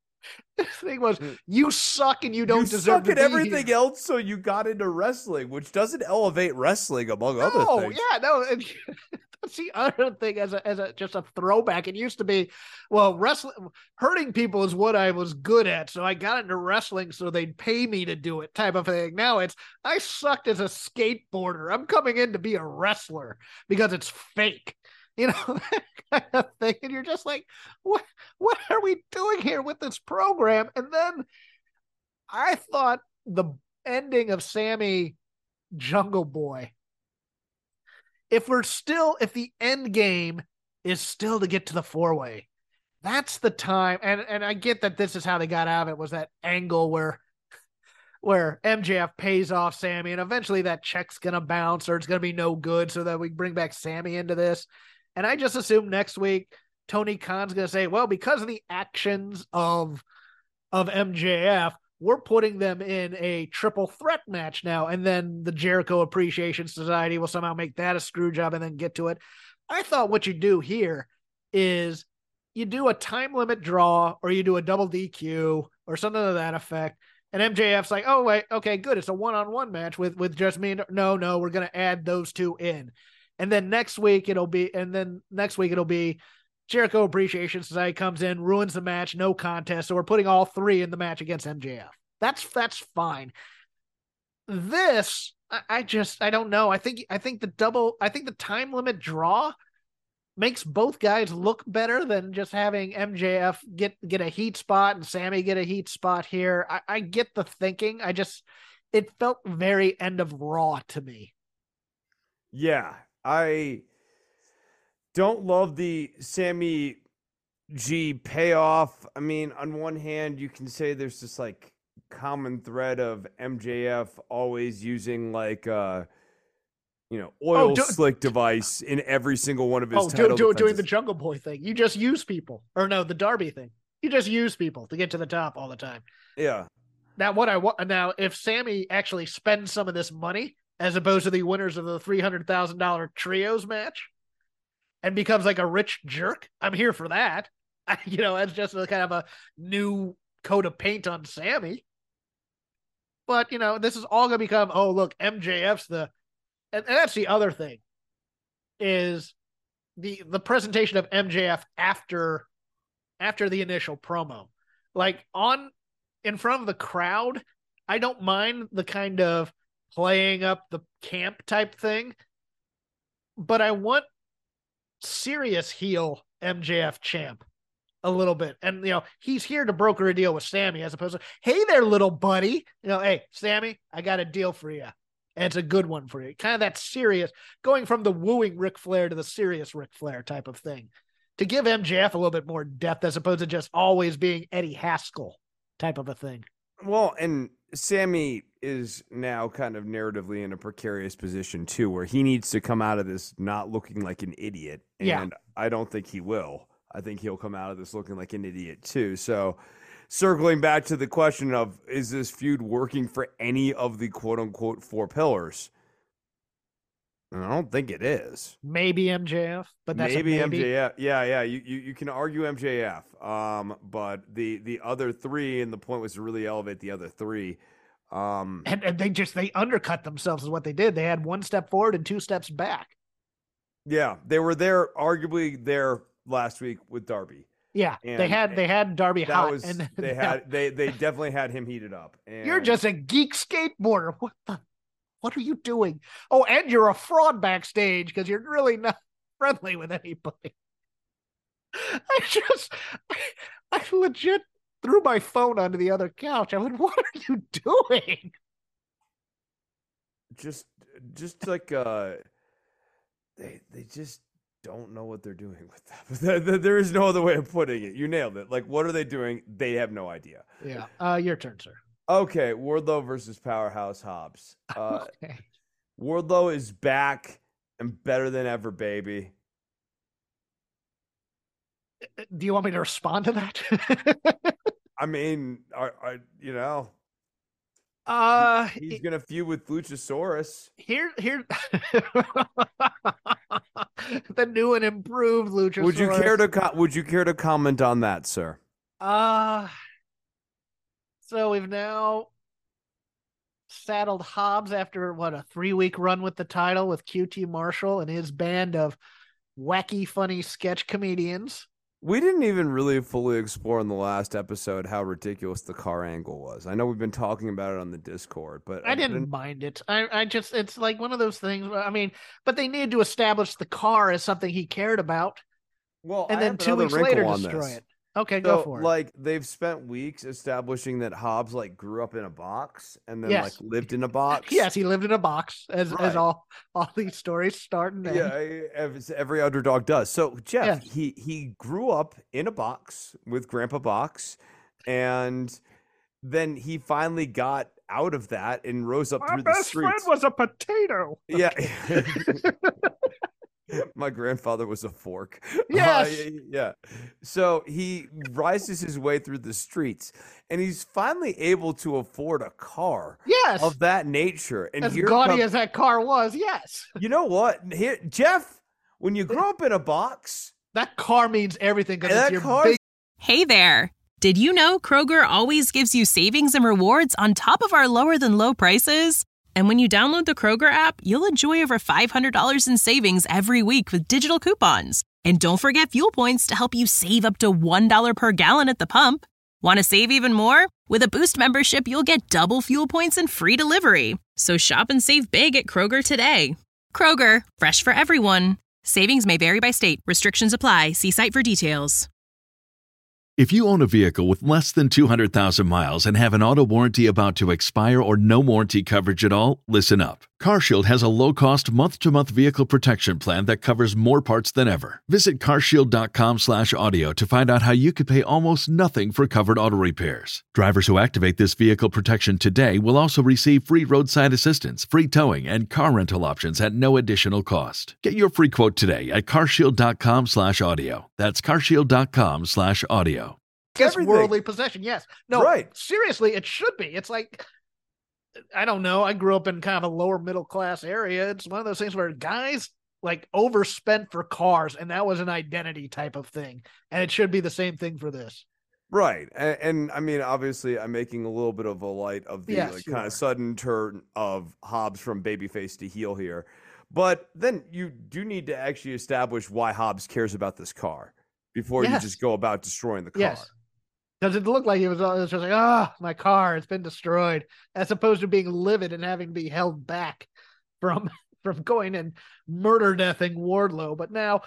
you suck and you don't deserve to be everything here. else, so you got into wrestling, which doesn't elevate wrestling among other things. Oh, yeah, no. That's the other thing as a just a throwback. It used to be, well, wrestling, hurting people is what I was good at, so I got into wrestling so they'd pay me to do it type of thing. Now it's, I sucked as a skateboarder. I'm coming in to be a wrestler because it's fake. You know, that kind of thing. And you're just like, what are we doing here with this program? And then I thought the ending of Sammy Jungle Boy, if the end game is still to get to the 4-way, that's the time. And I get that this is how they got out of it, was that angle where MJF pays off Sammy, and eventually that check's going to bounce or it's going to be no good, so that we bring back Sammy into this. And I just assume next week Tony Khan's going to say, well, because of the actions of MJF, we're putting them in a triple threat match now. And then the Jericho Appreciation Society will somehow make that a screw job and then get to it. I thought what you do here is you do a time limit draw or you do a double DQ or something to that effect. And MJF's like, oh, wait, okay, good. It's a one-on-one match with just me. No, we're going to add those two in. And then next week it'll be Jericho Appreciation Society comes in, ruins the match, no contest. So we're putting all three in the match against MJF. That's fine. This, I don't know. I think the time limit draw makes both guys look better than just having MJF get a heat spot and Sammy get a heat spot here. I get the thinking. It felt very end of Raw to me. Yeah. I don't love the Sammy G payoff. I mean, on one hand, you can say there's this like common thread of MJF always using like oil slick device in every single one of his title defenses. Doing the Jungle Boy thing. You just use people. Or no, the Darby thing. You just use people to get to the top all the time. Yeah. Now, if Sammy actually spends some of this money as opposed to the winners of the $300,000 trios match and becomes like a rich jerk, I'm here for that. As just a kind of a new coat of paint on Sammy. But, this is all going to become, oh, look, MJF's and that's the other thing, is the presentation of MJF after the initial promo. Like, in front of the crowd, I don't mind the kind of playing up the camp type thing, but I want serious heel MJF champ a little bit. And, he's here to broker a deal with Sammy as opposed to, hey there, little buddy. Hey, Sammy, I got a deal for you. And it's a good one for you. Kind of that serious, going from the wooing Ric Flair to the serious Ric Flair type of thing. To give MJF a little bit more depth as opposed to just always being Eddie Haskell type of a thing. Well, and Sammy is now kind of narratively in a precarious position too, where he needs to come out of this not looking like an idiot. And I don't think he will. I think he'll come out of this looking like an idiot too. So circling back to the question of, is this feud working for any of the quote unquote four pillars? I don't think it is. Maybe MJF, but that's maybe a maybe. MJF. Yeah. You can argue MJF. But the other three, and the point was to really elevate the other three. And they undercut themselves is what they did. They had one step forward and two steps back. Yeah, they were arguably there last week with Darby. Yeah, and they had Darby hot, and they definitely had him heated up. And you're just a geek skateboarder. What are you doing? Oh, and you're a fraud backstage because you're really not friendly with anybody. I legit threw my phone onto the other couch. I went, what are you doing? Just like they just don't know what they're doing with that. There is no other way of putting it. You nailed it. Like, what are they doing? They have no idea. Yeah. Your turn, sir. Okay, Wardlow versus Powerhouse Hobbs. Okay. Wardlow is back and better than ever, baby. Do you want me to respond to that? I mean, he's gonna feud with Luchasaurus. Here, the new and improved Luchasaurus. Would you care to comment on that, sir? So we've now saddled Hobbs after a 3-week run with the title with QT Marshall and his band of wacky, funny sketch comedians. We didn't even really fully explore in the last episode how ridiculous the car angle was. I know we've been talking about it on the Discord, but I didn't mind it. I just, it's like one of those things. I mean, but they needed to establish the car as something he cared about. Well, and then 2 weeks later destroy it. Okay, go for it. Like, they've spent weeks establishing that Hobbs grew up in a box and then lived in a box. Yes, he lived in a box as all these stories start and end. Yeah, every underdog does. So Jeff, he grew up in a box with Grandpa Box, and then he finally got out of that and rose up through the streets. My best friend was a potato. Yeah. My grandfather was a fork. Yes. Yeah. So he rises his way through the streets, and he's finally able to afford a car. Yes. Of that nature. And as gaudy as that car was, yes. You know what? Here, Jeff, when you grow up in a box, that car means everything because it's your big. Hey there. Did you know Kroger always gives you savings and rewards on top of our lower than low prices? And when you download the Kroger app, you'll enjoy over $500 in savings every week with digital coupons. And don't forget fuel points to help you save up to $1 per gallon at the pump. Want to save even more? With a Boost membership, you'll get double fuel points and free delivery. So shop and save big at Kroger today. Kroger, fresh for everyone. Savings may vary by state. Restrictions apply. See site for details. If you own a vehicle with less than 200,000 miles and have an auto warranty about to expire or no warranty coverage at all, listen up. CarShield has a low-cost month-to-month vehicle protection plan that covers more parts than ever. Visit carshield.com/audio to find out how you could pay almost nothing for covered auto repairs. Drivers who activate this vehicle protection today will also receive free roadside assistance, free towing, and car rental options at no additional cost. Get your free quote today at carshield.com/audio. That's carshield.com/audio. It's worldly possession, yes. No, right. Seriously, it should be. It's like, I don't know. I grew up in kind of a lower middle class area. It's one of those things where guys overspent for cars, and that was an identity type of thing. And it should be the same thing for this. Right. And I mean, obviously, I'm making a little bit of a light of the kind of sudden turn of Hobbs from babyface to heel here. But then you do need to actually establish why Hobbs cares about this car before you just go about destroying the car. Yes. Because it looked like it was just like, my car, it's been destroyed, as opposed to being livid and having to be held back from going and murder deathing Wardlow. But now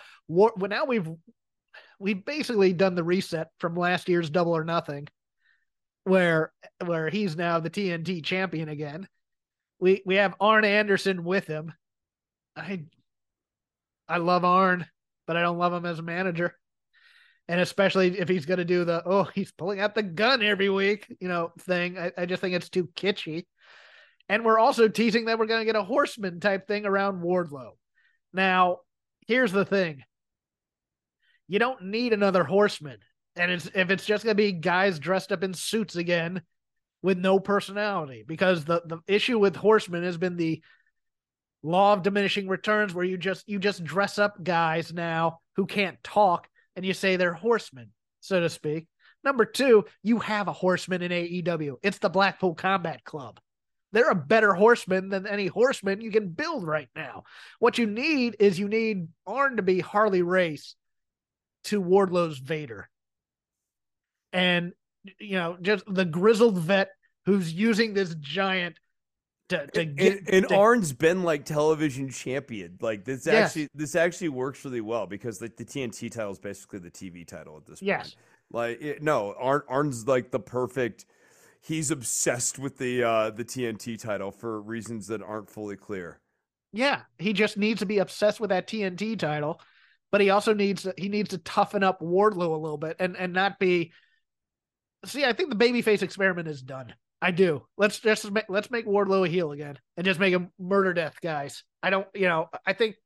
we've basically done the reset from last year's Double or Nothing, where he's now the TNT champion again. We have Arn Anderson with him. I love Arn, but I don't love him as a manager. And especially if he's going to do he's pulling out the gun every week, thing. I just think it's too kitschy. And we're also teasing that we're going to get a horseman type thing around Wardlow. Now, here's the thing. You don't need another Horseman. And if it's just going to be guys dressed up in suits again with no personality, because the issue with Horseman has been the law of diminishing returns, where you just dress up guys now who can't talk and you say they're horsemen, so to speak. Number two, you have a horseman in AEW. It's the Blackpool Combat Club. They're a better horseman than any horseman you can build right now. What you need is Arn to be Harley Race to Wardlow's Vader. And, just the grizzled vet who's using this giant to get. And Arn's been like television champion. Like this actually works really well, because the TNT title is basically the TV title at this point. Yes. Arn's like the perfect. He's obsessed with the TNT title for reasons that aren't fully clear. Yeah, he just needs to be obsessed with that TNT title, but he also needs to toughen up Wardlow a little bit and not be. See, I think the babyface experiment is done. I do. Let's make Wardlow a heel again and just make him murder death guys. I think,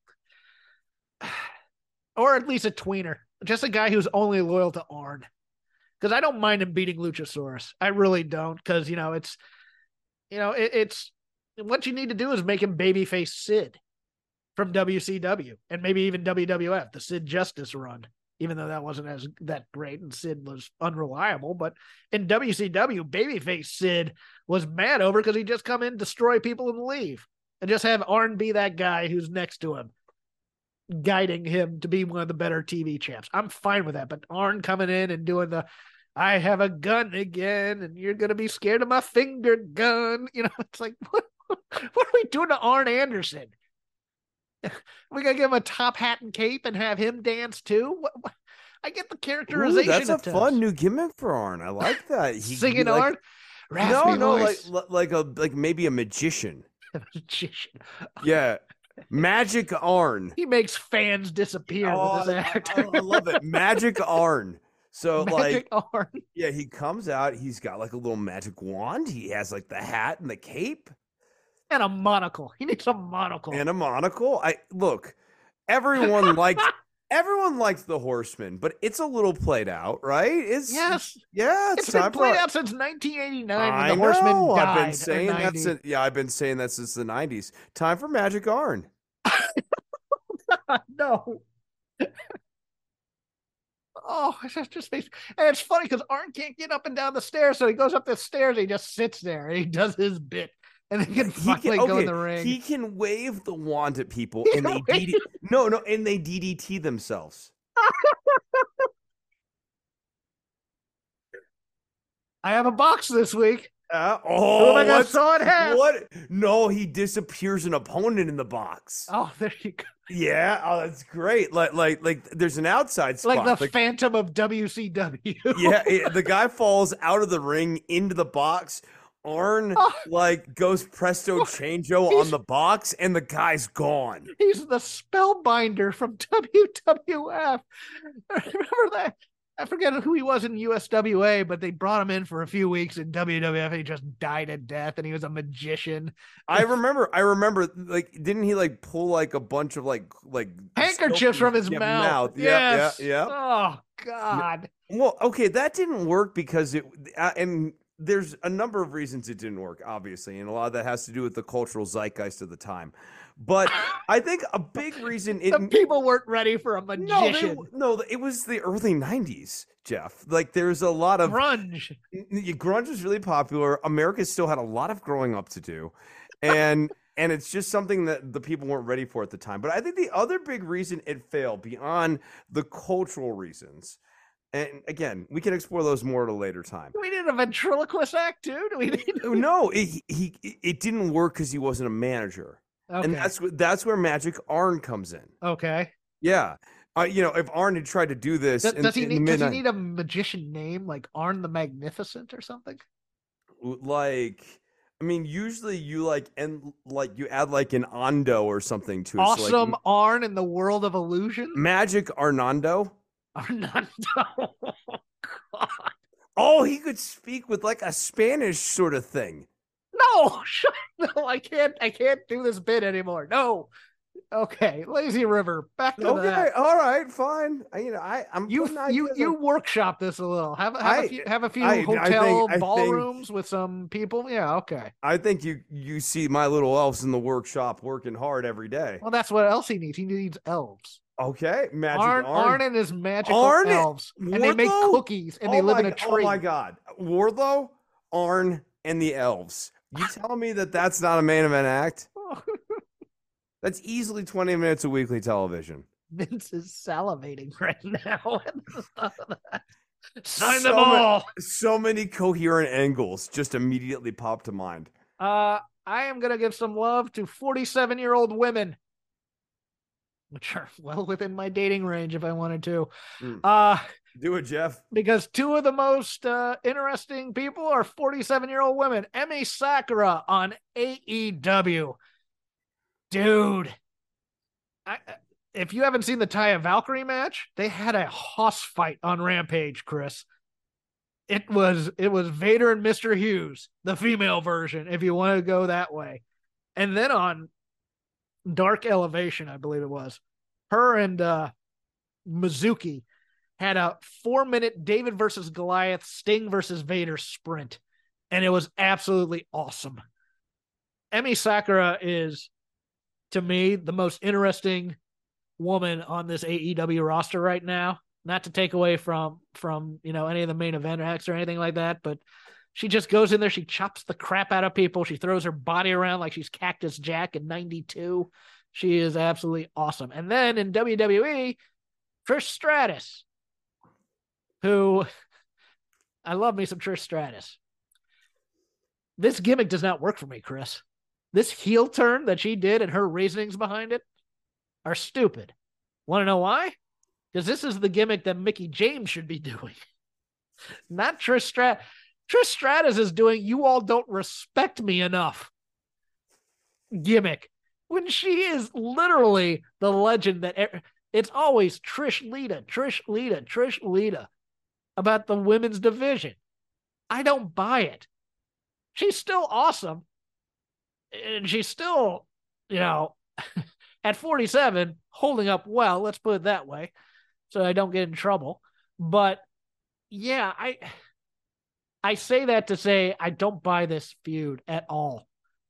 or at least a tweener, just a guy who's only loyal to Arn. Because I don't mind him beating Luchasaurus. I really don't. Because, it's what you need to do is make him babyface Sid from WCW and maybe even WWF, the Sid Justice run, even though that wasn't that great and Sid was unreliable. But in WCW, babyface Sid was mad over because he just come in, destroy people and leave, and just have Arn be that guy who's next to him, guiding him to be one of the better TV champs. I'm fine with that. But Arn coming in and doing I have a gun again, and you're going to be scared of my finger gun. It's like, what are we doing to Arn Anderson? We got to give him a top hat and cape and have him dance too? I get the characterization. Ooh, that's a fun new gimmick for Arn. I like that. Singing Arn? Like maybe a magician. A magician. Yeah. Magic Arn. He makes fans disappear with his act. I love it. Magic Arn. So Magic Arn. Yeah, he comes out. He's got like a little magic wand. He has like the hat and the cape and a monocle. He needs a monocle. And a monocle. Everyone liked the Horseman, but it's a little played out, right? It's been played out since 1989 when the Horseman died. I've been saying that since the 90s. Time for Magic Arn. No. Oh, it's just and it's funny because Arn can't get up and down the stairs, so he goes up the stairs and he just sits there and he does his bit, and then he can finally go in the ring. He can wave the wand at people, and they DDT themselves. I have a box this week. Who am I gonna saw it half? What? No, he disappears an opponent in the box. Oh, there you go. Yeah, that's great. Like there's an outside spot. Like the Phantom of WCW. Yeah, the guy falls out of the ring into the box. Arn goes presto changeo on the box, and the guy's gone. He's the spellbinder from WWF. Remember that? I forget who he was in USWA, but they brought him in for a few weeks in WWF, and he just died a death, and he was a magician. I remember. Like, didn't he pull like a bunch of like handkerchiefs from his mouth? Yes. Yeah. Oh God. Well, okay, that didn't work because and there's a number of reasons it didn't work, obviously, and a lot of that has to do with the cultural zeitgeist of the time. But I think a big reason the people weren't ready for a magician. No, it was the early 90s, Jeff. Like, there's a lot of grunge. Grunge was really popular. America still had a lot of growing up to do, and it's just something that the people weren't ready for at the time. But I think the other big reason it failed, beyond the cultural reasons, and again, we can explore those more at a later time. Do we need a ventriloquist act too? No, it didn't work because he wasn't a manager. Okay. And that's where Magic Arn comes in. Okay. Yeah. If Arn had tried to do this, does he need a magician name like Arn the Magnificent or something? Usually you you add like an Ondo or something to it. Awesome Arn in the World of Illusion. Magic Arnando. Arnando. God. Oh, he could speak with like a Spanish sort of thing. No, I can't do this bit anymore. No, Okay, Lazy River. Back to Okay, that. all right, fine. I'm You workshop this a little. Have a few hotel ballrooms with some people. Yeah, okay. I think you see my little elves in the workshop working hard every day. Well, that's what else he needs. He needs elves. Okay, magic Arn and his magical elves, and Wardlow? they make cookies and they live in a tree. Oh my God, Wardlow, Arn, and the elves. You telling me that's not a main event act? That's easily 20 minutes of weekly television. Vince is salivating right now. Sign them all. So many coherent angles just immediately pop to mind. I am going to give some love to 47-year-old women, which are well within my dating range if I wanted to. Do it, Jeff. Because two of the most interesting people are 47-year-old women. Emi Sakura on AEW. Dude, if you haven't seen the Taya Valkyrie match, they had a hoss fight on Rampage, Chris. It was Vader and Mr. Hughes, the female version, if you want to go that way. And then on Dark Elevation, I believe it was, her and Mizuki had a 4-minute David versus Goliath, Sting versus Vader sprint. And it was absolutely awesome. Emi Sakura is, to me, the most interesting woman on this AEW roster right now. Not to take away from any of the main event acts or anything like that, but she just goes in there, she chops the crap out of people, she throws her body around like she's Cactus Jack in 92. She is absolutely awesome. And then in WWE, Trish Stratus, who I love me some Trish Stratus. This gimmick does not work for me, Chris. This heel turn that she did and her reasonings behind it are stupid. Want to know why? Because this is the gimmick that Mickie James should be doing. Not Trish Stratus. Trish Stratus is doing "you all don't respect me enough" gimmick, when she is literally the legend that it's always Trish Lita, Trish Lita, Trish Lita about the women's division. I don't buy it. She's still awesome. And she's still, at 47, holding up well, let's put it that way, so I don't get in trouble. But yeah, I say that to say I don't buy this feud at all.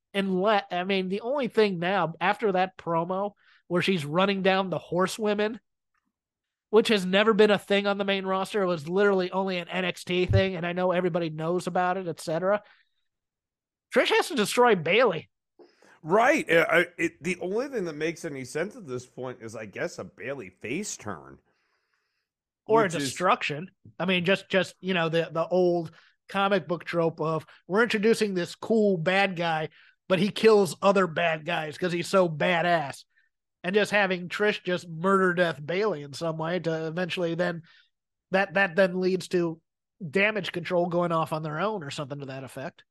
The only thing now, after that promo where she's running down the horsewomen, which has never been a thing on the main roster, it was literally only an NXT thing, and I know everybody knows about it, etc. Trish has to destroy Bayley. Right. The only thing that makes any sense at this point is, I guess, a Bayley face turn. Or a destruction. Just the old comic book trope of, we're introducing this cool bad guy, but he kills other bad guys because he's so badass. And just having Trish just murder death Bayley in some way to eventually then that then leads to Damage Control going off on their own or something to that effect.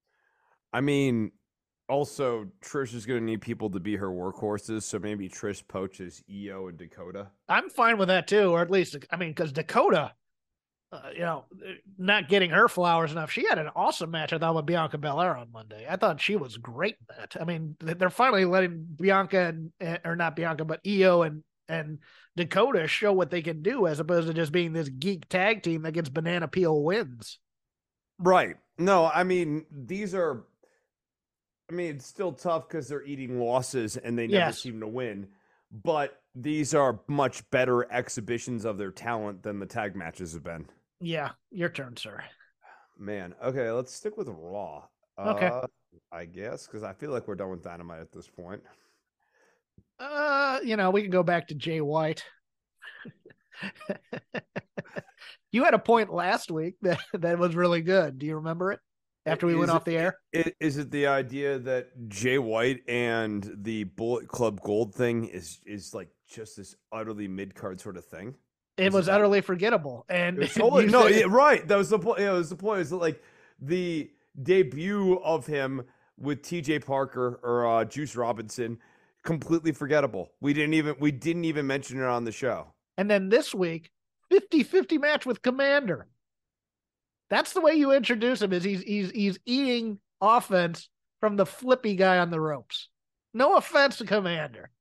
Also, Trish is going to need people to be her workhorses, so maybe Trish poaches Io and Dakota. I'm fine with that too, or at least, because Dakota, not getting her flowers enough. She had an awesome match, I thought, with Bianca Belair on Monday. I thought she was great in that. They're finally letting Bianca or not Bianca, but Io and Dakota show what they can do, as opposed to just being this geek tag team that gets banana peel wins. Right. No, these are. It's still tough because they're eating losses and they never seem to win. But these are much better exhibitions of their talent than the tag matches have been. Yeah, your turn, sir. Man, okay, let's stick with Raw. Okay. I guess, because I feel like we're done with Dynamite at this point. We can go back to Jay White. You had a point last week that was really good. Do you remember it? After we went off the air? Is it the idea that Jay White and the Bullet Club Gold thing is like just this utterly mid-card sort of thing? It was utterly forgettable. And right. That was the point. It was the point. Is that like the debut of him with TJ Parker or Juice Robinson, completely forgettable. We didn't even mention it on the show. And then this week, 50-50 match with Commander. That's the way you introduce him, is he's eating offense from the flippy guy on the ropes. No offense to Commander.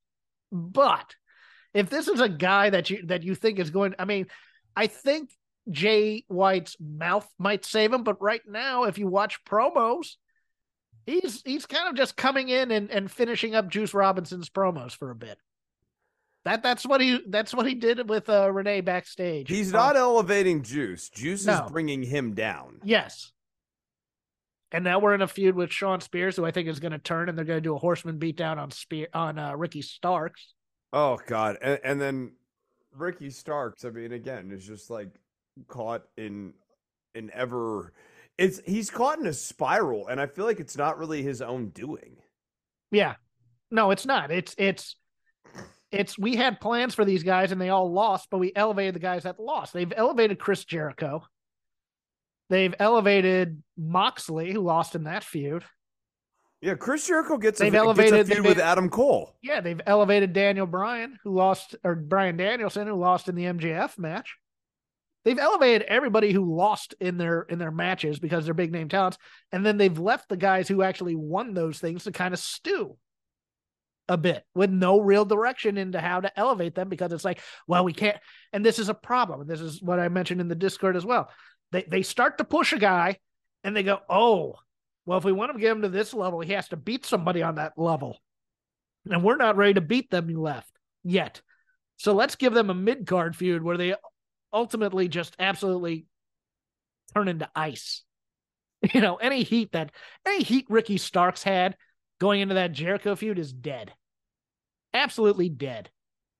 But if this is a guy that you think is going, I mean, I think Jay White's mouth might save him, but right now, if you watch promos, he's kind of just coming in and finishing up Juice Robinson's promos for a bit. That's what he did with Renee backstage. He's not elevating Juice. Juice No. is bringing him down. Yes. And now we're in a feud with Shawn Spears, who I think is going to turn, and they're going to do a horseman beatdown on Ricky Starks. Oh God! And then Ricky Starks. I mean, again, is just like caught in ever. He's caught in a spiral, and I feel like it's not really his own doing. Yeah, no, it's not. It's we had plans for these guys, and they all lost, but we elevated the guys that lost. They've elevated Chris Jericho. They've elevated Moxley, who lost in that feud. Yeah, Chris Jericho gets a feud with Adam Cole. Yeah, they've elevated Daniel Bryan, Bryan Danielson, who lost in the MJF match. They've elevated everybody who lost in their matches because they're big name talents, and then they've left the guys who actually won those things to kind of stew a bit with no real direction into how to elevate them, because it's like, well, we can't, and this is a problem. And this is what I mentioned in the Discord as well. They start to push a guy and they go, oh, well, if we want to get him to this level, he has to beat somebody on that level. And we're not ready to beat them left yet. So let's give them a mid-card feud where they ultimately just absolutely turn into ice. You know, any heat Ricky Starks had going into that Jericho feud is dead. Absolutely dead.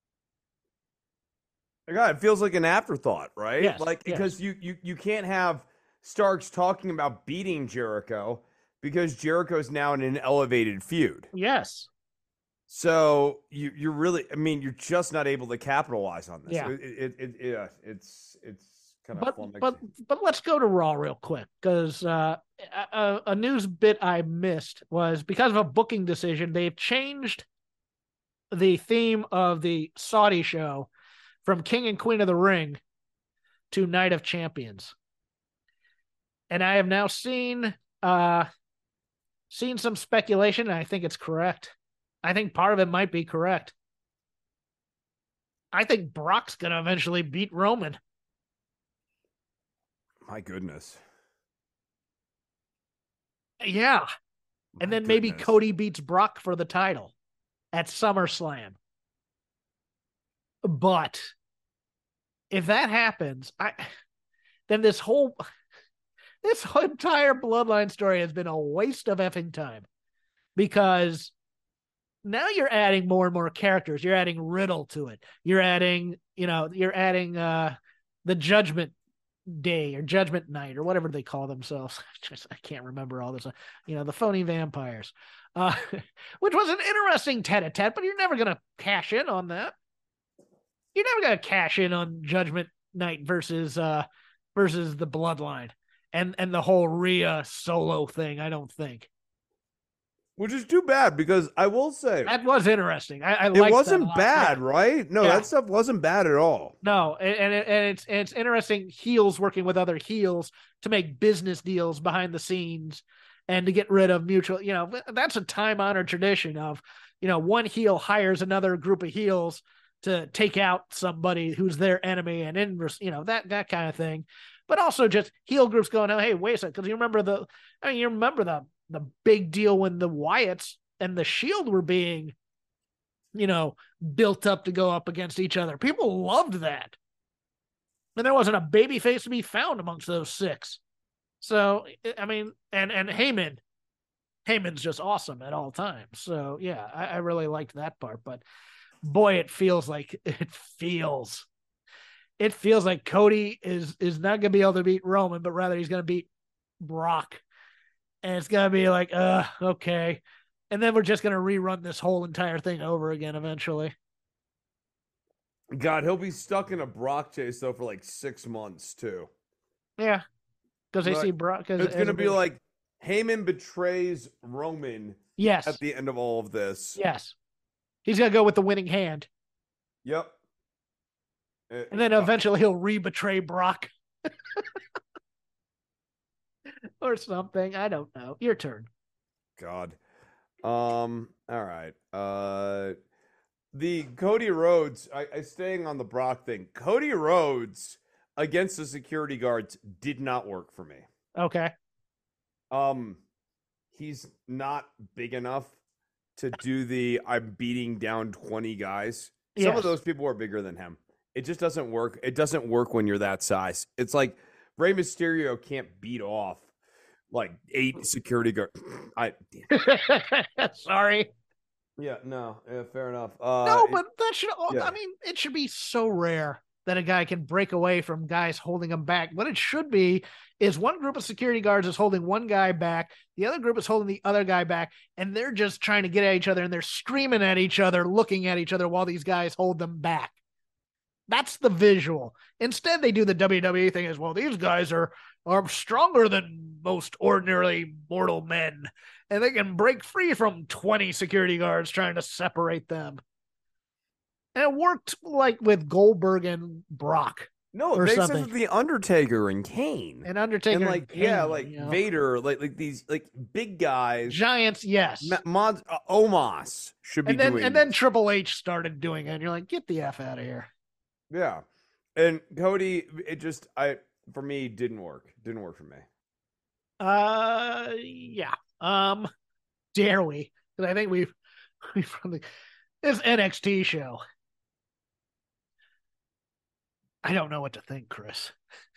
God, it feels like an afterthought, right? Yes, because you can't have Starks talking about beating Jericho because Jericho's now in an elevated feud. Yes. So you're really, I mean, you're just not able to capitalize on this. Yeah. It's kind of flummoxing. But let's go to Raw real quick, because a news bit I missed was because of a booking decision, they've changed the theme of the Saudi show from King and Queen of the Ring to Night of Champions. And I have now seen some speculation, and I think it's correct. I think part of it might be correct. I think Brock's going to eventually beat Roman. My goodness. Yeah. And then maybe Cody beats Brock for the title at SummerSlam. But if that happens, then this whole entire Bloodline story has been a waste of effing time, because now you're adding more and more characters. You're adding Riddle to it. You're adding the Judgment Day or Judgment Night or whatever they call themselves. I can't remember all this. The phony vampires, which was an interesting tete-a-tete, but you're never going to cash in on that. You're never going to cash in on Judgment Night versus the Bloodline and the whole Rhea Solo thing, I don't think. Which is too bad, because I will say that was interesting. I it wasn't bad, right? No, yeah. That stuff wasn't bad at all. No, and it's interesting, heels working with other heels to make business deals behind the scenes and to get rid of mutual. That's a time-honored tradition of, one heel hires another group of heels to take out somebody who's their enemy, and that kind of thing. But also just heel groups going, oh, hey, wait a second, because you remember the big deal when the Wyatts and the Shield were being, built up to go up against each other. People loved that. And there wasn't a baby face to be found amongst those six. So, I mean, and Heyman's just awesome at all times. So, yeah, I really liked that part. But, boy, it feels like Cody is not going to be able to beat Roman, but rather he's going to beat Brock. And it's going to be like, okay. And then we're just going to rerun this whole entire thing over again eventually. God, he'll be stuck in a Brock chase, though, for like 6 months, too. Yeah. Because they see Brock. It's going to be like Heyman betrays Roman at the end of all of this. Yes. He's going to go with the winning hand. Yep. And then eventually he'll re-betray Brock. Or something. I don't know. Your turn. God. All right. the Cody Rhodes, I staying on the Brock thing. Cody Rhodes against the security guards did not work for me. Okay. He's not big enough to do the I'm beating down 20 guys. Some of those people are bigger than him. It just doesn't work. It doesn't work when you're that size. It's like Rey Mysterio can't beat off like 8 security guards. Sorry. Yeah, no, fair enough. No, but that should. Yeah. I mean, it should be so rare that a guy can break away from guys holding him back. What it should be is one group of security guards is holding one guy back, the other group is holding the other guy back, and they're just trying to get at each other, and they're screaming at each other, looking at each other while these guys hold them back. That's the visual. Instead, they do the WWE thing as well. These guys are stronger than most ordinarily mortal men, and they can break free from 20 security guards trying to separate them. And it worked like with Goldberg and Brock. No, it makes sense with the Undertaker and Kane. And Undertaker and Kane, yeah, like Vader, like these like big guys. Giants, yes. Omos should be doing and then Triple H started doing it, and you're like, get the F out of here. Yeah. And Cody, it just for me didn't work. Didn't work for me. Yeah. Dare we? Because I think we've probably this NXT show. I don't know what to think, Chris.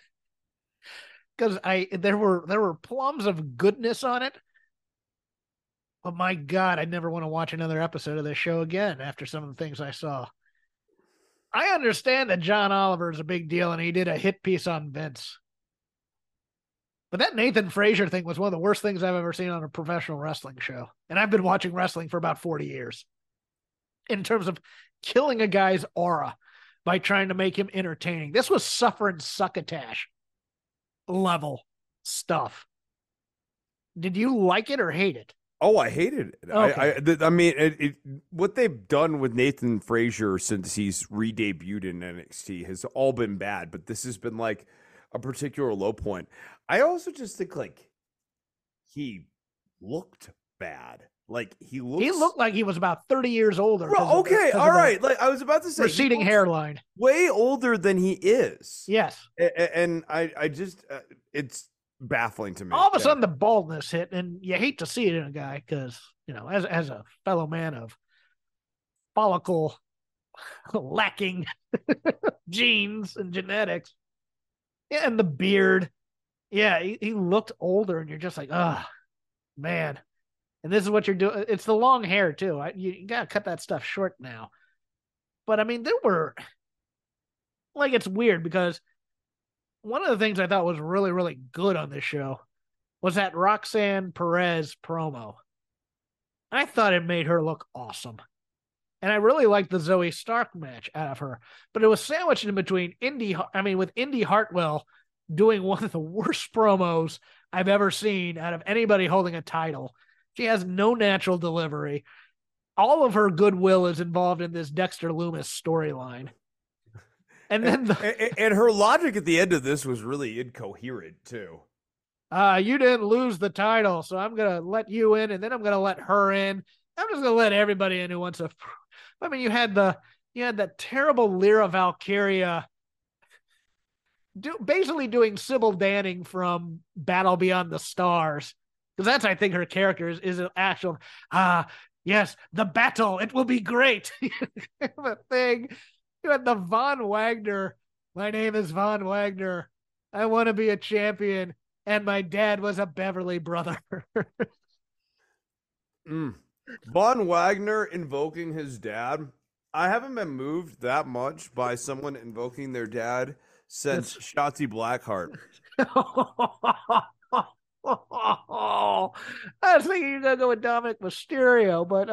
Because there were plums of goodness on it. But my God, I never want to watch another episode of this show again after some of the things I saw. I understand that John Oliver is a big deal and he did a hit piece on Vince. But that Nathan Frazier thing was one of the worst things I've ever seen on a professional wrestling show. And I've been watching wrestling for about 40 years. In terms of killing a guy's aura by trying to make him entertaining. This was suffering succotash level stuff. Did you like it or hate it? Oh, I hated it. Okay. I mean, what they've done with Nathan Frazier since he's re-debuted in NXT has all been bad, but this has been like a particular low point. I also just think like he looked bad. Like he looked like he was about 30 years older. Okay, all right. Like I was about to say, receding hairline, way older than he is. Yes, and I just it's baffling to me. All of a sudden, the baldness hit, and you hate to see it in a guy because as a fellow man of follicle lacking genes and genetics, yeah, and the beard, yeah, he looked older, and you're just like, oh man. And this is what you're doing. It's the long hair, too. You got to cut that stuff short now. But, I mean, there were... Like, it's weird because one of the things I thought was really, really good on this show was that Roxanne Perez promo. I thought it made her look awesome. And I really liked the Zoe Stark match out of her. But it was sandwiched in between with Indy Hartwell doing one of the worst promos I've ever seen out of anybody holding a title. She has no natural delivery. All of her goodwill is involved in this Dexter Lumis storyline. And then and her logic at the end of this was really incoherent too. You didn't lose the title, so I'm going to let you in, and then I'm going to let her in. I'm just going to let everybody in who wants to. I mean, you had that terrible Lyra Valkyria basically doing Sybil Danning from Battle Beyond the Stars. Because that's, I think, her character is an actual, yes, the battle, it will be great. The thing, you had the Von Wagner, my name is Von Wagner, I want to be a champion, and my dad was a Beverly brother. Von Wagner invoking his dad. I haven't been moved that much by someone invoking their dad since Shotzi Blackheart. I was thinking you're gonna go with Dominic Mysterio, but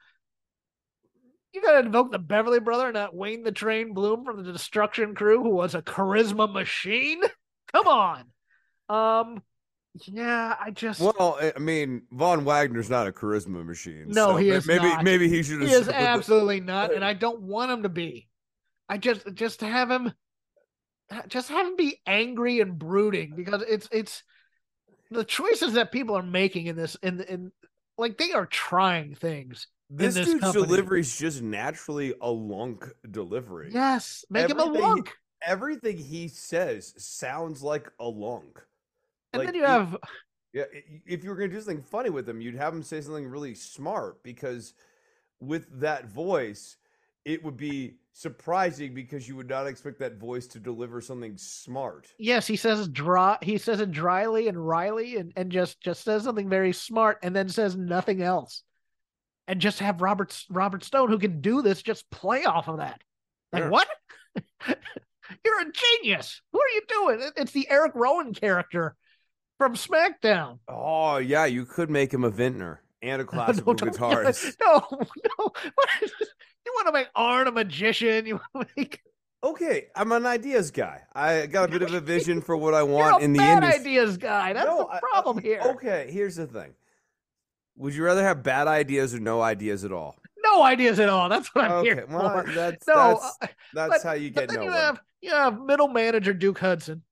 you gotta invoke the Beverly brother, not Wayne the Train Bloom from the Destruction Crew, who was a charisma machine. Come on. Yeah, Well, I mean, Von Wagner's not a charisma machine. No, so he is not. Maybe he should. He is absolutely not, and I don't want him to be. I just have him be angry and brooding because it's. The choices that people are making in this, in like they are trying things This in this dude's company. delivery is just naturally a lunk delivery. Yes, make him a lunk. Everything he says sounds like a lunk. And then you have... Yeah, if you were going to do something funny with him, you'd have him say something really smart, because with that voice, it would be surprising because you would not expect that voice to deliver something smart. Yes, he says it dryly and wryly and just says something very smart and then says nothing else. And just have Robert Stone, who can do this, just play off of that. Like, what? You're a genius. What are you doing? It's the Eric Rowan character from SmackDown. Oh, yeah, you could make him a vintner and a classical guitarist. No. You want to make Arn a magician? You want to make... Okay, I'm an ideas guy. I got a bit of a vision for what I want in the industry. You're a bad ideas guy. That's the problem here. Okay, here's the thing. Would you rather have bad ideas or no ideas at all? No ideas at all. That's what I'm here for. That's how you get then nowhere. You have middle manager Duke Hudson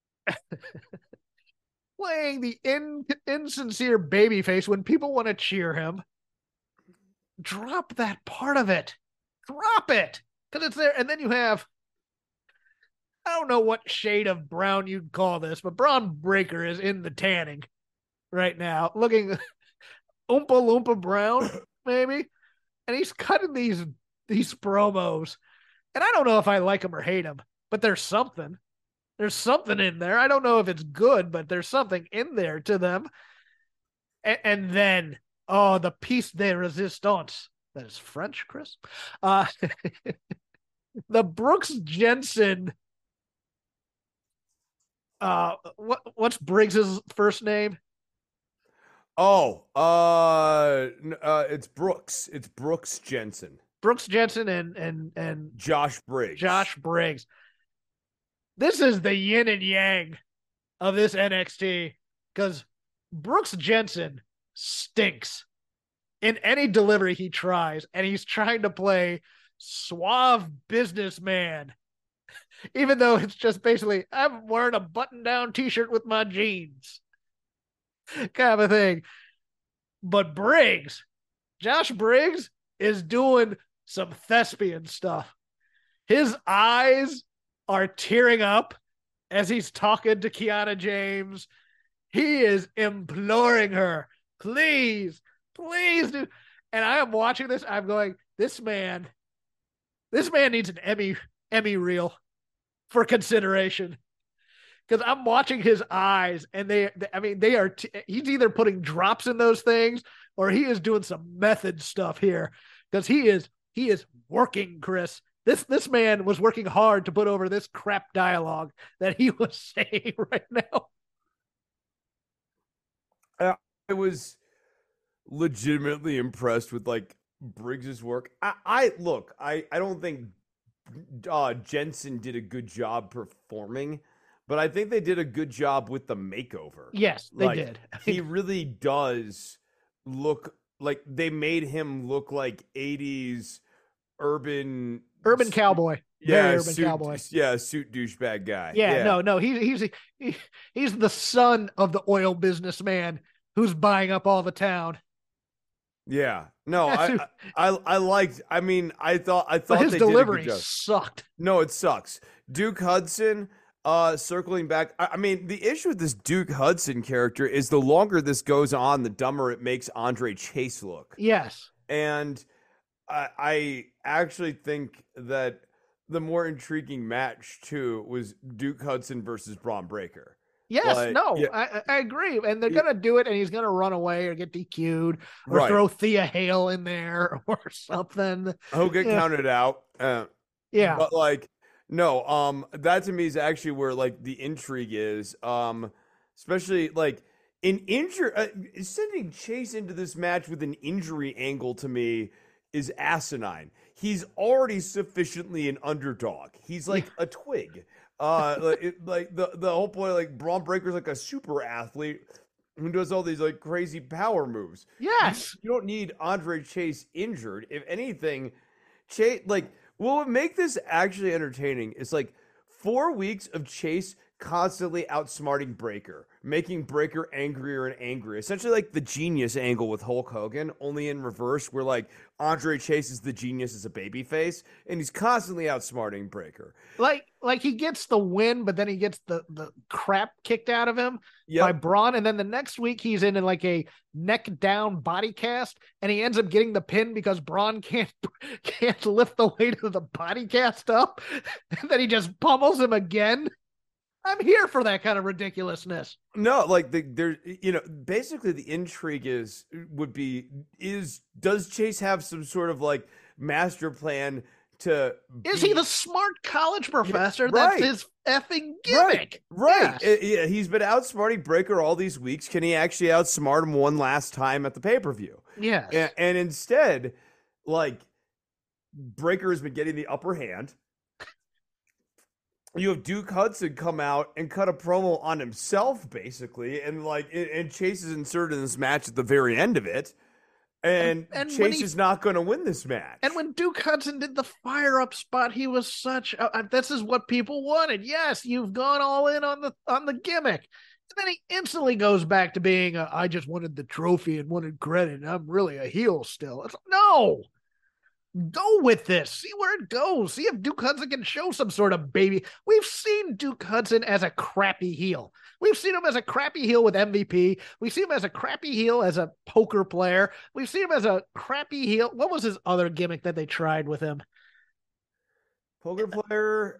playing the insincere babyface when people want to cheer him. Drop that part of it. Drop it. Because it's there. And then you have, I don't know what shade of brown you'd call this, but Braun Breaker is in the tanning right now, looking Oompa Loompa brown, maybe. And he's cutting these promos. And I don't know if I like him or hate him, but there's something. There's something in there. I don't know if it's good, but there's something in there to them. And then, the piece de resistance. That is French, Chris. The Brooks Jensen. What's Briggs's first name? It's Brooks. It's Brooks Jensen. Brooks Jensen and Josh Briggs. Josh Briggs. This is the yin and yang of this NXT, because Brooks Jensen stinks in any delivery he tries, and he's trying to play suave businessman, even though it's just basically, I'm wearing a button-down t-shirt with my jeans kind of a thing. But Josh Briggs is doing some thespian stuff. His eyes are tearing up as he's talking to Kiana James. He is imploring her, please do. And I am watching this. I'm going, this man needs an Emmy reel for consideration. Because I'm watching his eyes, and he's either putting drops in those things, or he is doing some method stuff here. Because he is working, Chris. This man was working hard to put over this crap dialogue that he was saying right now. I was legitimately impressed with Briggs's work. I don't think Jensen did a good job performing, but I think they did a good job with the makeover. Yes, they did. He really does look like they made him look like 80s urban cowboy. Yeah, urban cowboy. Yeah, suit douchebag guy. Yeah. No. He's the son of the oil businessman who's buying up all the town. Yeah. No, I liked. I mean, I thought his they delivery did a good job. Sucked. No, it sucks. Duke Hudson. Circling back, I mean, the issue with this Duke Hudson character is the longer this goes on, the dumber it makes Andre Chase look. Yes. And I actually think that the more intriguing match, too, was Duke Hudson versus Braun Breaker. Yes, I agree. And they're going to do it, and he's going to run away or get DQ'd or throw Thea Hale in there or something. He'll get counted out. Yeah. But, no, that to me is actually where the intrigue is. Especially sending Chase into this match with an injury angle to me is asinine. He's already sufficiently an underdog. He's like a twig. The whole point, Braun Breaker's like a super athlete who does all these crazy power moves. Yes. You don't need Andre Chase injured. If anything, Chase what would make this actually entertaining is 4 weeks of Chase constantly outsmarting Breaker, making Breaker angrier and angrier. Essentially like the Genius angle with Hulk Hogan, only in reverse, where like Andre Chase is the Genius as a babyface, and he's constantly outsmarting Breaker. Like he gets the win, but then he gets the crap kicked out of him by Braun, and then the next week he's in like a neck down body cast, and he ends up getting the pin because Braun can't lift the weight of the body cast up, and then he just pummels him again. I'm here for that kind of ridiculousness. No, like there, basically the intrigue does Chase have some sort of like master plan to? Is he the smart college professor? That's his effing gimmick. Right. Yes. He's been outsmarting Breaker all these weeks. Can he actually outsmart him one last time at the pay-per-view? Yes. And instead, like, Breaker has been getting the upper hand. You have Duke Hudson come out and cut a promo on himself, basically, and Chase is inserted in this match at the very end of it, and Chase is not going to win this match. And when Duke Hudson did the fire-up spot, he was such this is what people wanted. Yes, you've gone all in on the gimmick. And then he instantly goes back to being I just wanted the trophy and wanted credit, and I'm really a heel still. It's no. Go with this. See where it goes. See if Duke Hudson can show some sort of baby. We've seen Duke Hudson as a crappy heel. We've seen him as a crappy heel with MVP. We've seen him as a crappy heel as a poker player. We've seen him as a crappy heel. What was his other gimmick that they tried with him? Poker player.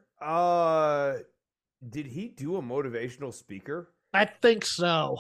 Did he do a motivational speaker? I think so.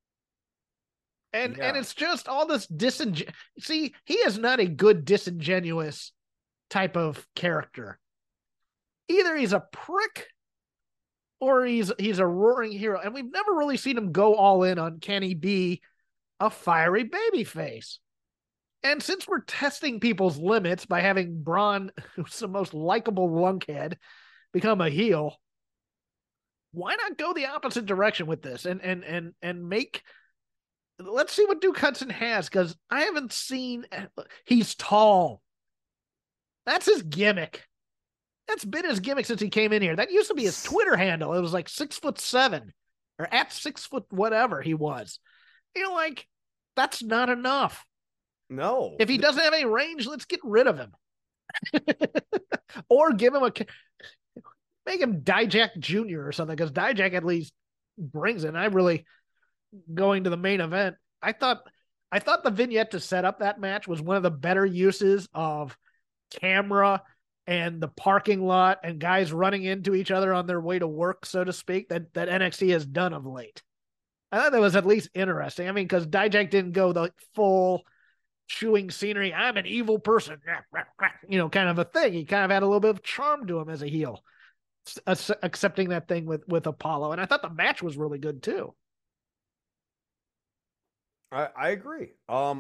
And it's just all this See, he is not a good disingenuous type of character. Either he's a prick or he's a roaring hero. And we've never really seen him go all in on can he be a fiery babyface. And since we're testing people's limits by having Braun, who's the most likable lunkhead, become a heel, why not go the opposite direction with this and make... Let's see what Duke Hudson has, because I haven't seen. He's tall. That's his gimmick. That's been his gimmick since he came in here. That used to be his Twitter handle. It was like 6'7", or at 6 foot whatever he was. You're like, that's not enough. No. If he doesn't have any range, let's get rid of him. Or give him make him Dijak Jr. or something, because Dijak at least brings it. And I really. Going to the main event, I thought the vignette to set up that match was one of the better uses of camera and the parking lot and guys running into each other on their way to work, so to speak, that NXT has done of late. I thought that was at least interesting. I mean, because Dijak didn't go the full chewing scenery, I'm an evil person, kind of a thing. He kind of had a little bit of charm to him as a heel, accepting that thing with Apollo. And I thought the match was really good too. I agree. No.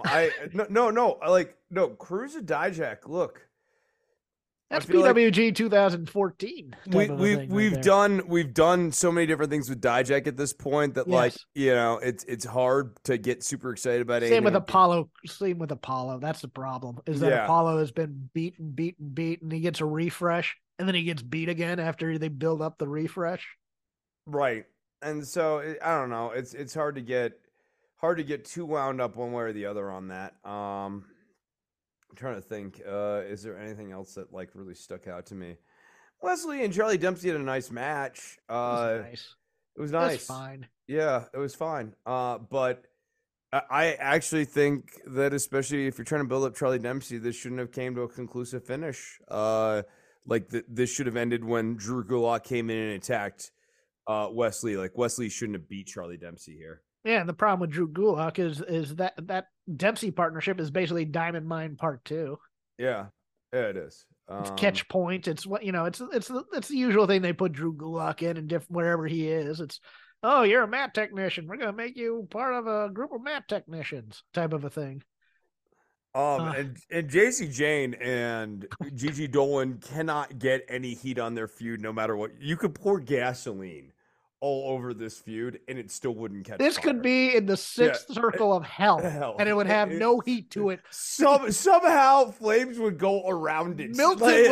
Cruz and Dijak. Look, that's PWG like 2014. We've done so many different things with Dijak at this point that it's hard to get super excited about it. Same with Apollo. That's the problem. Is that Apollo has been beaten. He gets a refresh, and then he gets beat again after they build up the refresh. Right, and so I don't know. It's hard to get too wound up one way or the other on that. I'm trying to think. Is there anything else that like really stuck out to me? Wesley and Charlie Dempsey had a nice match. It was nice. It was fine. Yeah, it was fine. But I actually think that especially if you're trying to build up Charlie Dempsey, this shouldn't have came to a conclusive finish. This should have ended when Drew Gulak came in and attacked Wesley. Like Wesley shouldn't have beat Charlie Dempsey here. Yeah, and the problem with Drew Gulak is that Dempsey partnership is basically Diamond Mine Part 2. Yeah, it is. It's catch point. It's what it's the usual thing they put Drew Gulak in and wherever he is. It's you're a mat technician. We're gonna make you part of a group of mat technicians type of a thing. And JC Jane and Gigi Dolan cannot get any heat on their feud, no matter what. You could pour gasoline all over this feud and it still wouldn't catch this fire. Could be in the sixth circle of hell and it would have no heat to it. Somehow flames would go around it.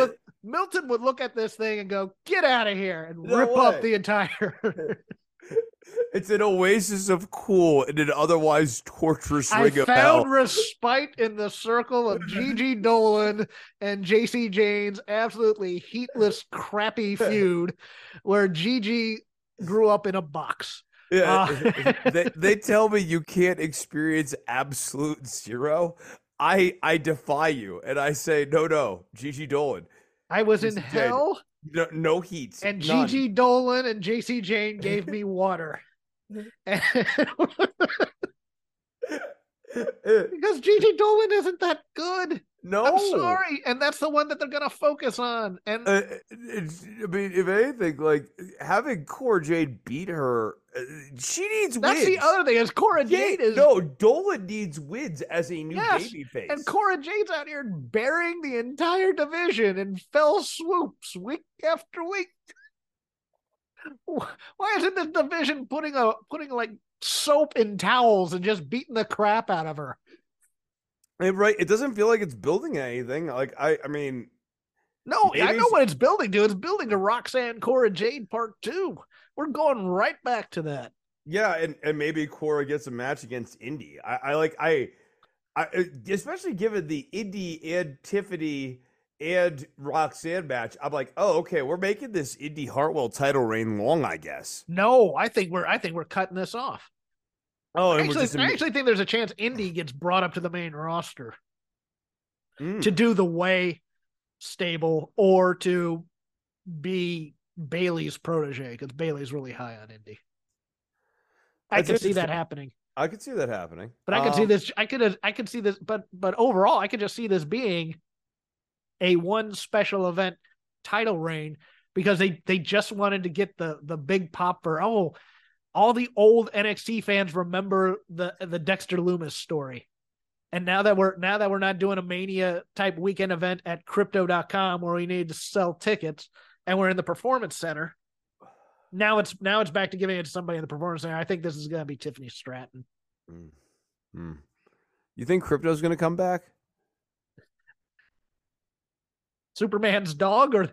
Milton would look at this thing and go, "Get out of here," and No rip way. up the entire. It's an oasis of cool in an otherwise torturous I ring of hell. found respite in the circle of Gigi Dolan and JC Jane's absolutely heatless, crappy feud, where Gigi grew up in a box. Yeah, they tell me you can't experience absolute zero. I defy you, and I say no, Gigi Dolan. I was in Dead. hell, No heat, and none. Gigi Dolan and JC Jane gave me water. Because Gigi Dolan isn't that good. No, I'm sorry, and that's the one that they're gonna focus on. And I mean, if anything, like having Cora Jade beat her, she needs that's wins. the other thing is Cora Jade is No, Dolan needs wins as a new Yes, babyface. and Cora Jade's out here burying the entire division in fell swoops week after week. Why isn't this division putting like soap in towels and just beating the crap out of her? Right, it doesn't feel like it's building anything. Like I mean, No, I maybe know what it's building to. It's building to Roxanne Cora Jade Part 2. We're going right back to that. yeah, and maybe Cora gets a match against Indy. I especially given the Indy and Tiffany and Roxanne match. I'm like, oh, okay, we're making this Indy Hartwell title reign long, I guess. No, I think we're cutting this off. Oh, and I actually think there's a chance Indy gets brought up to the main roster to do the Way stable or to be Bailey's protege, because Bailey's really high on Indy. I That's could see that interesting. happening. I could see that happening. But I could see this. I could see this. But overall, I could just see this being a one special event title reign, because they just wanted to get the big pop for all the old NXT fans remember the Dexter Lumis story. And now that we're not doing a Mania type weekend event at crypto.com where we need to sell tickets, and we're in the Performance Center, now it's back to giving it to somebody in the Performance Center. I think this is going to be Tiffany Stratton. You think Crypto's going to come back? Superman's dog or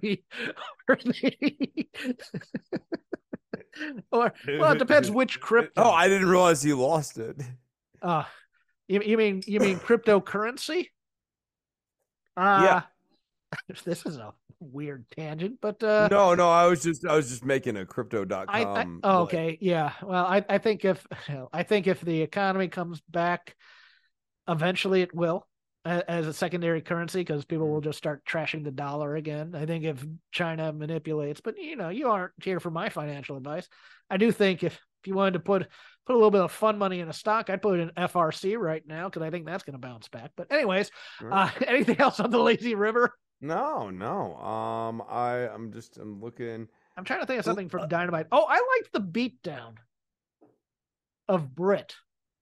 well, it depends which crypto. Oh, I didn't realize he lost it. You mean cryptocurrency? Yeah. This is a weird tangent, but No, I was just making a crypto.com. okay, yeah. Well, I think if the economy comes back, eventually it will as a secondary currency, because people will just start trashing the dollar again. I think if China manipulates, but you aren't here for my financial advice. I do think if you wanted to put a little bit of fun money in a stock, I'd put it in FRC right now, because I think that's going to bounce back. But anyways, anything else on the Lazy River? No. I'm looking. I'm trying to think of something from Dynamite. Oh, I liked the beatdown of Britt.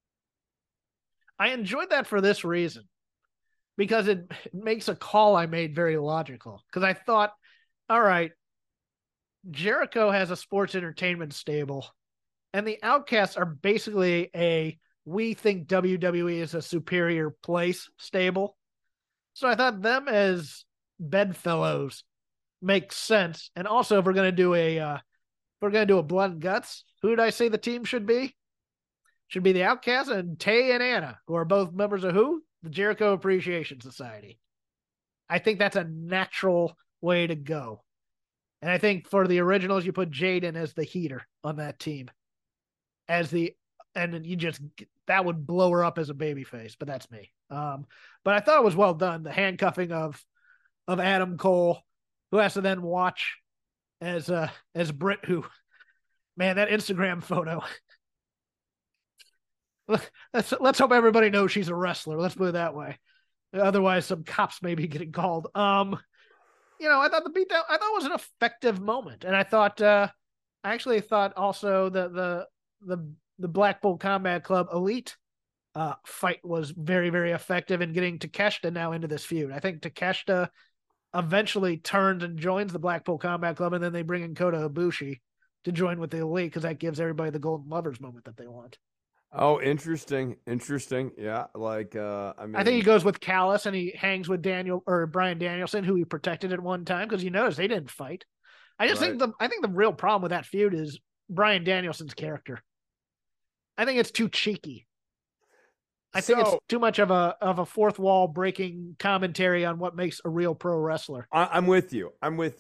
I enjoyed that for this reason, because it makes a call I made very logical. Because I thought, all right, Jericho has a sports entertainment stable, and the Outcasts are basically we think WWE is a superior place stable. So I thought them as bedfellows makes sense. And also, if we're going to do a blood and guts, who did I say the team should be? Should be the Outcasts and Tay and Anna, who are both members of who? The Jericho Appreciation Society. I think that's a natural way to go. And I think for the originals, you put Jaden as the heater on that team. That would blow her up as a babyface, but that's me. But I thought it was well done. The handcuffing of Adam Cole, who has to then watch as Britt, who, man, that Instagram photo. Let's hope everybody knows she's a wrestler. Let's put it that way. Otherwise, some cops may be getting called. I thought the beatdown, I thought it was an effective moment, and I thought, I actually thought also the Blackpool Combat Club Elite fight was very, very effective in getting Takeshita now into this feud. I think Takeshita eventually turns and joins the Blackpool Combat Club, and then they bring in Kota Ibushi to join with the Elite, because that gives everybody the Golden Lovers moment that they want. Oh, interesting. Yeah, like I I mean, think he goes with Callis and he hangs with Brian Danielson, who he protected at one time because you notice they didn't fight. I right. think the real problem with that feud is Brian Danielson's character. I think it's too cheeky. I think it's too much of a fourth wall breaking commentary on what makes a real pro wrestler. I'm with you.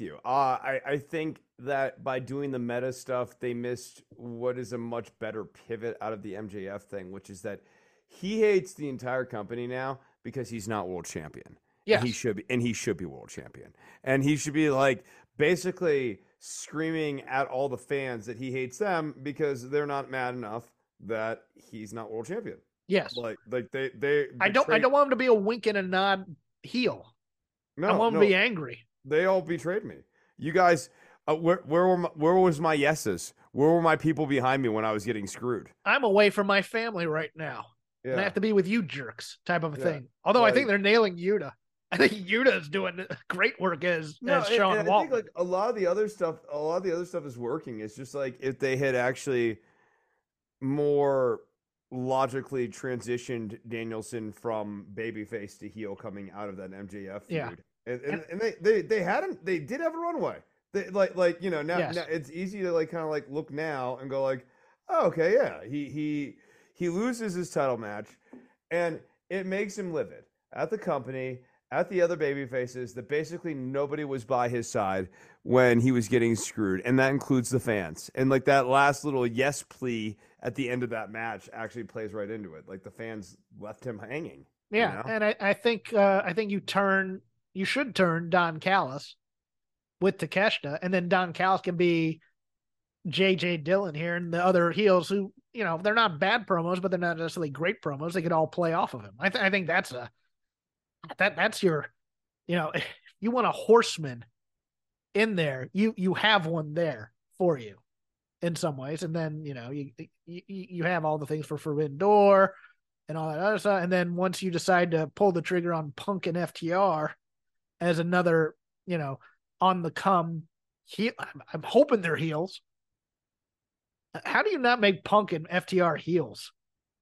I think that by doing the meta stuff, they missed what is a much better pivot out of the MJF thing, which is that he hates the entire company now because he's not world champion. Yes. And he should be world champion. And he should be like basically screaming at all the fans that he hates them because they're not mad enough that he's not world champion. Yes. Like they I don't want him to be a wink and a nod heel. No, I want him to be angry. They all betrayed me. You guys, where was my yeses? Where were my people behind me when I was getting screwed? I'm away from my family right now. Yeah. And I have to be with you jerks type of a thing. Although I think they're nailing Yuta. I think Yuta is doing great work as Sean Waltman. I think like a lot of the other stuff is working. It's just like if they had actually more logically transitioned Danielson from babyface to heel coming out of that MJF feud. Yeah. And they did have a runway. They like now it's easy to like kind of like look now and go like, oh, okay, yeah. He loses his title match and it makes him livid at the company, at the other baby faces, that basically nobody was by his side when he was getting screwed. And that includes the fans. And like that last little yes plea at the end of that match actually plays right into it. Like the fans left him hanging. Yeah. And I think you should turn Don Callis with Takeshita, and then Don Callis can be JJ Dillon here and the other heels who, they're not bad promos, but they're not necessarily great promos. They could all play off of him. I think that's that's your, if you want a horseman in there, you have one there for you in some ways. And then, you have all the things for Forbidden Door and all that other stuff. And then once you decide to pull the trigger on Punk and FTR as another, on the come heel, I'm hoping they're heels. How do you not make Punk and FTR heels?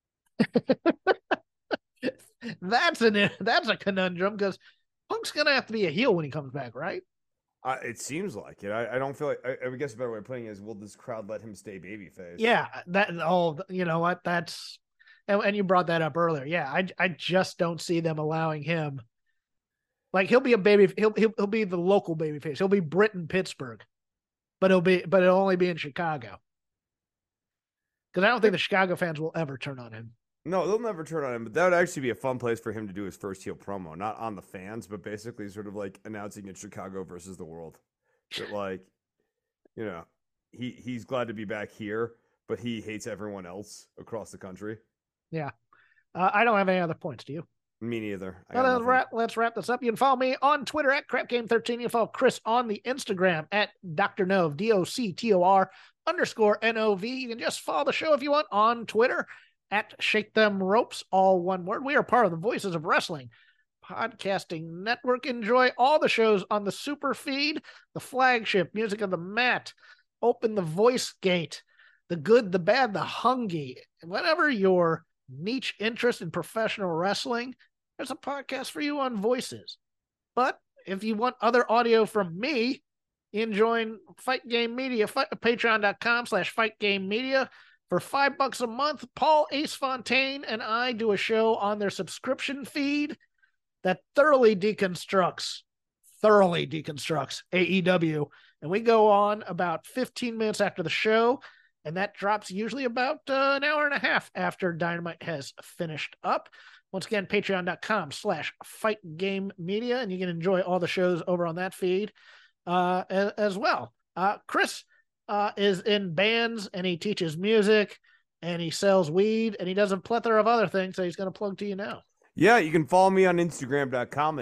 That's a conundrum because Punk's gonna have to be a heel when he comes back, right? It seems like it. I don't feel like. I guess a better way of putting it is, will this crowd let him stay babyface? Yeah, you know what? That's and you brought that up earlier. Yeah, I just don't see them allowing him. Like he'll be a baby. He'll be the local babyface. He'll be Britt in Pittsburgh, but it'll only be in Chicago. Because I don't think the Chicago fans will ever turn on him. No, they'll never turn on him, but that would actually be a fun place for him to do his first heel promo, not on the fans, but basically sort of like announcing in Chicago versus the world. That like, he's glad to be back here, but he hates everyone else across the country. Yeah. I don't have any other points. Do you? Me neither. Let's wrap this up. You can follow me on Twitter at CrapGame13. You can follow Chris on the Instagram at Dr. Nove, DOCTOR_NOV. You can just follow the show if you want on Twitter at Shake Them Ropes, all one word. We are part of the Voices of Wrestling podcasting network. Enjoy all the shows on the super feed, the flagship, Music of the Mat, Open the Voice Gate, The Good, the Bad, the Hungy. Whatever your niche interest in professional wrestling, there's a podcast for you on Voices. But if you want other audio from me, you can join Fight Game Media, patreon.com/Fight Game Media. For $5 a month, Paul Ace Fontaine and I do a show on their subscription feed that thoroughly deconstructs AEW. And we go on about 15 minutes after the show, and that drops usually about an hour and a half after Dynamite has finished up. Once again, patreon.com/Fight Game Media, and you can enjoy all the shows over on that feed as well. Chris is in bands, and he teaches music, and he sells weed, and he does a plethora of other things, so he's going to plug to you now. Yeah, you can follow me on Instagram.com at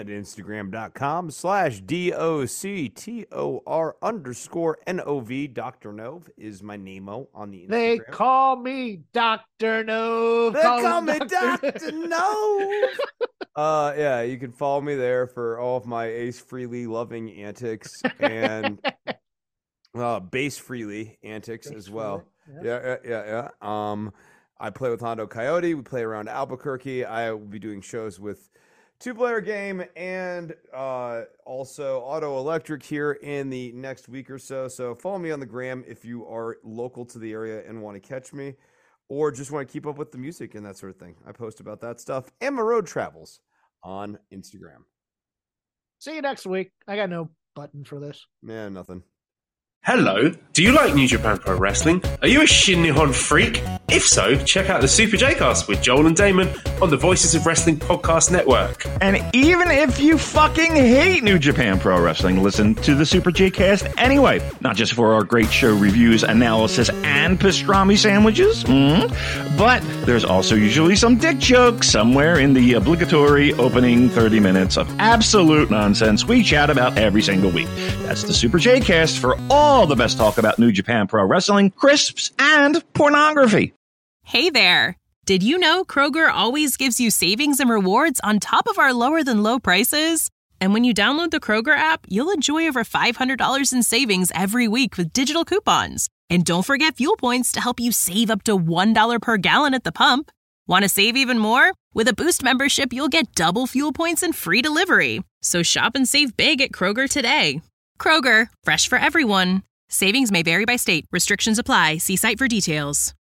Instagram.com/DOCTOR_NOV. Dr. Nove is my name-o on the Instagram. They call me Dr. Nove. They call me Dr. Nove. Yeah, you can follow me there for all of my Ace Freely loving antics and Base Freely antics as well. Yeah. I play with Hondo Coyote. We play around Albuquerque. I will be doing shows with Two Player Game and also Auto Electric here in the next week or so. So follow me on the gram if you are local to the area and want to catch me, or just want to keep up with the music and that sort of thing. I post about that stuff and my road travels on Instagram. See you next week. I got no button for this. Yeah, nothing. Hello, do you like New Japan Pro Wrestling? Are you a Shin Nihon freak? If so, check out the Super J-Cast with Joel and Damon on the Voices of Wrestling Podcast Network. And even if you fucking hate New Japan Pro Wrestling, listen to the Super J-Cast anyway. Not just for our great show reviews, analysis, and pastrami sandwiches, but there's also usually some dick jokes somewhere in the obligatory opening 30 minutes of absolute nonsense we chat about every single week. That's the Super J-Cast for all the best talk about New Japan Pro Wrestling, crisps, and pornography. Hey there! Did you know Kroger always gives you savings and rewards on top of our lower-than-low prices? And when you download the Kroger app, you'll enjoy over $500 in savings every week with digital coupons. And don't forget fuel points to help you save up to $1 per gallon at the pump. Want to save even more? With a Boost membership, you'll get double fuel points and free delivery. So shop and save big at Kroger today. Kroger, fresh for everyone. Savings may vary by state. Restrictions apply. See site for details.